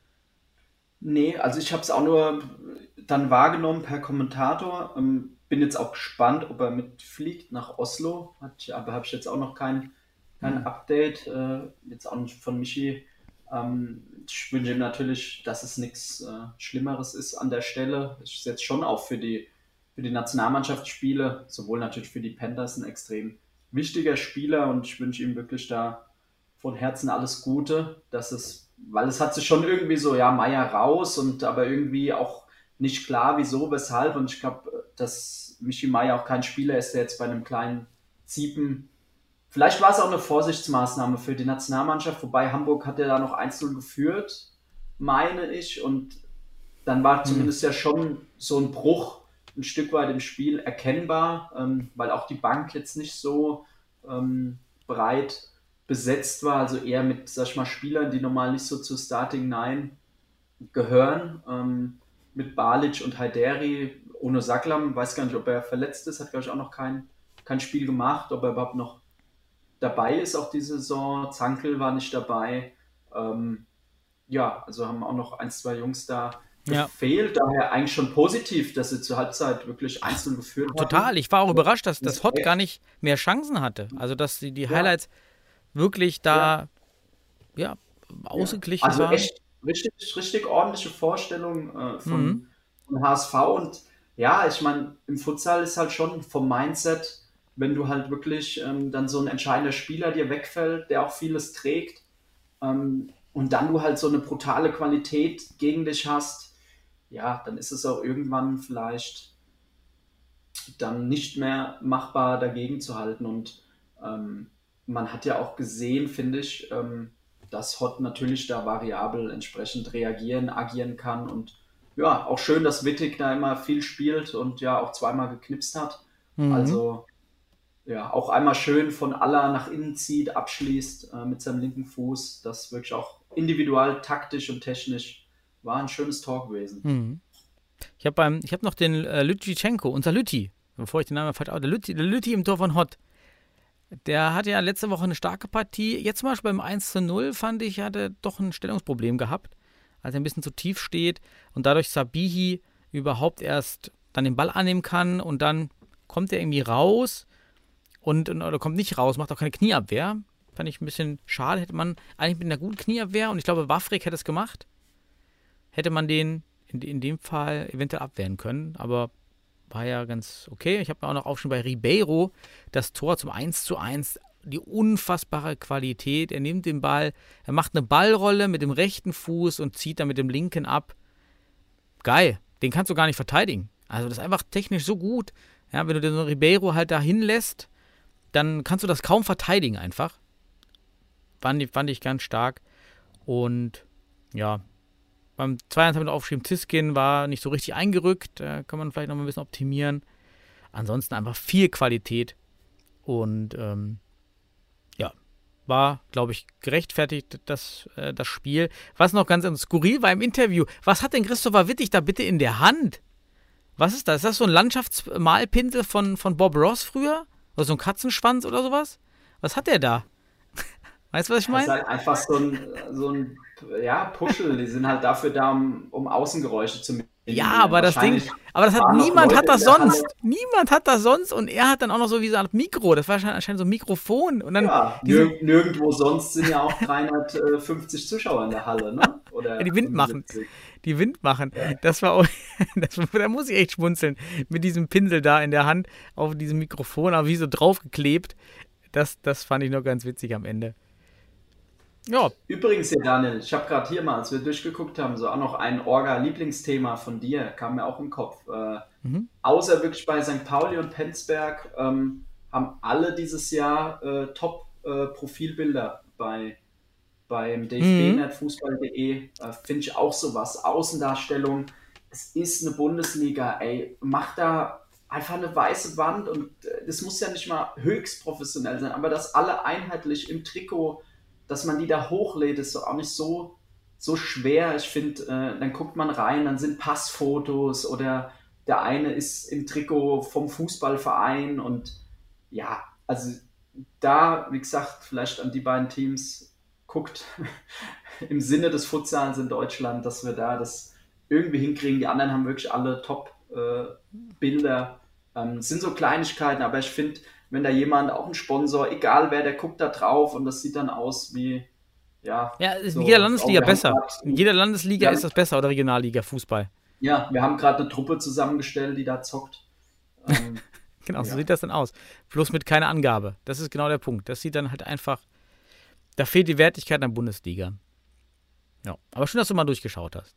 Nee, also ich habe es auch nur dann wahrgenommen per Kommentator. Ähm, bin jetzt auch gespannt, ob er mitfliegt nach Oslo. Hat, aber habe ich jetzt auch noch kein, kein mhm. Update. Äh, jetzt auch nicht von Michi. Ähm, ich wünsche ihm natürlich, dass es nichts äh, Schlimmeres ist an der Stelle. Ich ist jetzt schon auch für die, für die Nationalmannschaftsspiele, sowohl natürlich für die Panthers, ein extrem wichtiger Spieler und ich wünsche ihm wirklich da von Herzen alles Gute, dass es, weil es hat sich schon irgendwie so, ja, Meier raus und aber irgendwie auch nicht klar, wieso, weshalb und ich glaube, dass Michi Meier auch kein Spieler ist, der jetzt bei einem kleinen Ziepen. Vielleicht war es auch eine Vorsichtsmaßnahme für die Nationalmannschaft, wobei Hamburg hat ja da noch eins zu null geführt, meine ich. Und dann war mhm. zumindest ja schon so ein Bruch ein Stück weit im Spiel erkennbar, ähm, weil auch die Bank jetzt nicht so ähm, breit besetzt war, also eher mit, sag ich mal, Spielern, die normal nicht so zur Starting Nine gehören. Ähm, mit Balic und Haideri, ohne Saklam, weiß gar nicht, ob er verletzt ist, hat glaube ich auch noch kein, kein Spiel gemacht, ob er überhaupt noch dabei ist auch diese Saison. Zankel war nicht dabei. Ähm, ja, also haben auch noch ein, zwei Jungs da ja. gefehlt. Daher eigentlich schon positiv, dass sie zur Halbzeit wirklich eins zu null geführt haben. Total. Ich war auch überrascht, dass das Hott gar nicht mehr Chancen hatte. Also, dass die, die Highlights ja. wirklich da ja. Ja, ausgeglichen also waren. Also echt richtig, richtig ordentliche Vorstellung äh, von, mhm. von H S V. Und ja, ich meine, im Futsal ist halt schon vom Mindset, wenn du halt wirklich ähm, dann so ein entscheidender Spieler dir wegfällt, der auch vieles trägt ähm, und dann du halt so eine brutale Qualität gegen dich hast, ja, dann ist es auch irgendwann vielleicht dann nicht mehr machbar dagegen zu halten und ähm, man hat ja auch gesehen, finde ich, ähm, dass Hott natürlich da variabel entsprechend reagieren, agieren kann und ja, auch schön, dass Wittig da immer viel spielt und ja auch zweimal geknipst hat, mhm. also ja, auch einmal schön von Aller nach innen zieht, abschließt äh, mit seinem linken Fuß. Das wirklich auch individual, taktisch und technisch war ein schönes Tor gewesen. Mhm. Ich habe beim, ich habe noch den äh, Lütschichenko, unser Lütti, bevor ich den Namen falsch aus, der Lütti, der Lütti im Tor von Hott. Der hatte ja letzte Woche eine starke Partie. Jetzt zum Beispiel beim eins zu null fand ich, hat er doch ein Stellungsproblem gehabt, als er ein bisschen zu tief steht und dadurch Sabihi überhaupt erst dann den Ball annehmen kann und dann kommt er irgendwie raus. Und, oder kommt nicht raus, macht auch keine Knieabwehr. Fand ich ein bisschen schade. Hätte man eigentlich mit einer guten Knieabwehr, und ich glaube, Wafrik hätte es gemacht, hätte man den in, in dem Fall eventuell abwehren können. Aber war ja ganz okay. Ich habe mir auch noch aufgeschrieben bei Ribeiro das Tor zum eins zu eins. Die unfassbare Qualität. Er nimmt den Ball, er macht eine Ballrolle mit dem rechten Fuß und zieht dann mit dem linken ab. Geil. Den kannst du gar nicht verteidigen. Also das ist einfach technisch so gut. Ja, wenn du den so Ribeiro halt da hinlässt, dann kannst du das kaum verteidigen einfach. fand, fand ich ganz stark. Und ja, beim zwei eins haben wir aufgeschrieben, Ziskin war nicht so richtig eingerückt. Da kann man vielleicht noch mal ein bisschen optimieren. Ansonsten einfach viel Qualität. Und ähm, ja, war, glaube ich, gerechtfertigt, das, äh, das Spiel. Was noch ganz skurril war im Interview, was hat denn Christopher Wittig da bitte in der Hand? Was ist das? Ist das so ein Landschaftsmalpinsel von, von Bob Ross früher? Oder so ein Katzenschwanz oder sowas? Was hat der da? Weißt du, was ich meine? Das ist halt einfach so ein, so ein ja, Puschel. Die sind halt dafür da, um, um Außengeräusche zu minimieren. Ja, aber das Ding, aber das hat niemand hat das sonst. Niemand hat das sonst und er hat dann auch noch so wie so ein Mikro. Das war anscheinend so ein Mikrofon. Und dann ja, nirg- nirgendwo sonst sind ja auch dreihundertfünfzig Zuschauer in der Halle, ne? Oder ja, die Wind machen. Die Wind machen. Ja. Das war auch, das, da muss ich echt schmunzeln. Mit diesem Pinsel da in der Hand auf diesem Mikrofon, aber wie so draufgeklebt. Das, das fand ich noch ganz witzig am Ende. Ja. Übrigens hier, Daniel, ich habe gerade hier mal, als wir durchgeguckt haben, so auch noch ein Orga-Lieblingsthema von dir, kam mir auch im Kopf. Äh, mhm. Außer wirklich bei Sankt Pauli und Penzberg ähm, haben alle dieses Jahr äh, Top-Profilbilder äh, bei beim D F B Punkt net Fußball Punkt de. Äh, Finde ich auch sowas. Außendarstellung. Es ist eine Bundesliga, ey. Mach da einfach eine weiße Wand und äh, das muss ja nicht mal höchst professionell sein, aber dass alle einheitlich im Trikot, dass man die da hochlädt, ist doch auch nicht so, so schwer. Ich finde, äh, dann guckt man rein, dann sind Passfotos oder der eine ist im Trikot vom Fußballverein und ja, also da, wie gesagt, vielleicht an die beiden Teams guckt, im Sinne des Futsals in Deutschland, dass wir da das irgendwie hinkriegen. Die anderen haben wirklich alle Top-Bilder. Äh, ähm, es sind so Kleinigkeiten, aber ich finde, wenn da jemand, auch ein Sponsor, egal wer, der guckt da drauf und das sieht dann aus wie, ja. Ja, ist so, in jeder Landesliga besser. Grad, in jeder Landesliga ja, ist das besser oder Regionalliga Fußball. Ja, wir haben gerade eine Truppe zusammengestellt, die da zockt. Ähm, genau, so ja. sieht das dann aus. Bloß mit keiner Angabe. Das ist genau der Punkt. Das sieht dann halt einfach, da fehlt die Wertigkeit in der Bundesliga. Ja, aber schön, dass du mal durchgeschaut hast.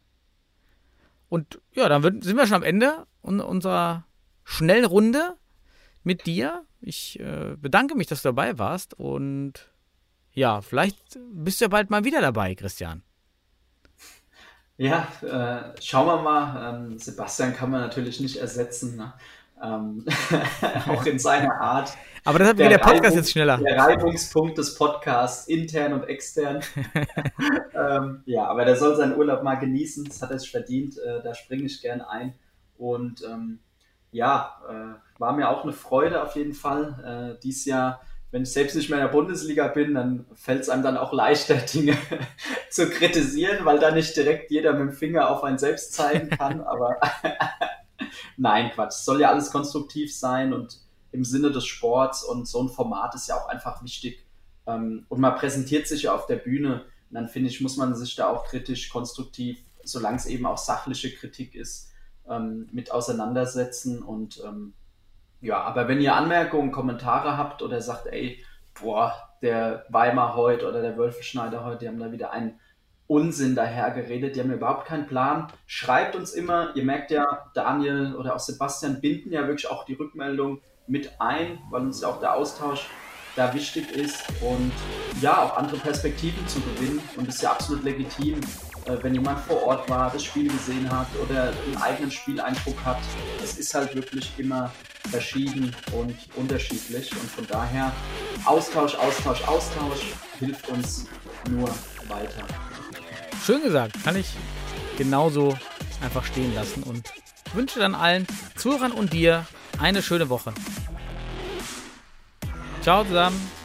Und ja, dann sind wir schon am Ende unserer schnellen Runde mit dir. Ich äh, bedanke mich, dass du dabei warst und ja, vielleicht bist du ja bald mal wieder dabei, Christian. Ja, äh, schauen wir mal. Ähm, Sebastian kann man natürlich nicht ersetzen, ne? ähm, auch in seiner Art. Aber deshalb geht der Podcast Reibung, jetzt schneller. Der Reibungspunkt des Podcasts, intern und extern. ähm, ja, aber der soll seinen Urlaub mal genießen, das hat er sich verdient, äh, da springe ich gern ein. Und ähm, ja, äh, war mir auch eine Freude auf jeden Fall. Äh, dies Jahr, wenn ich selbst nicht mehr in der Bundesliga bin, dann fällt es einem dann auch leichter, Dinge zu kritisieren, weil da nicht direkt jeder mit dem Finger auf einen selbst zeigen kann. Aber nein, Quatsch, es soll ja alles konstruktiv sein und im Sinne des Sports und so ein Format ist ja auch einfach wichtig. Ähm, und man präsentiert sich ja auf der Bühne und dann finde ich, muss man sich da auch kritisch, konstruktiv, solange es eben auch sachliche Kritik ist, ähm, mit auseinandersetzen und ähm, ja, aber wenn ihr Anmerkungen, Kommentare habt oder sagt, ey, boah, der Weimar heute oder der Wölfeschneider heute, die haben da wieder einen Unsinn daher geredet, die haben überhaupt keinen Plan. Schreibt uns immer, ihr merkt ja, Daniel oder auch Sebastian binden ja wirklich auch die Rückmeldung mit ein, weil uns ja auch der Austausch da wichtig ist und ja, auch andere Perspektiven zu gewinnen und ist ja absolut legitim, wenn jemand vor Ort war, das Spiel gesehen hat oder einen eigenen Spieleindruck hat. Es ist halt wirklich immer verschieden und unterschiedlich und von daher Austausch, Austausch, Austausch hilft uns nur weiter. Schön gesagt, kann ich genauso einfach stehen lassen und wünsche dann allen Zuhörern und dir eine schöne Woche. Ciao zusammen.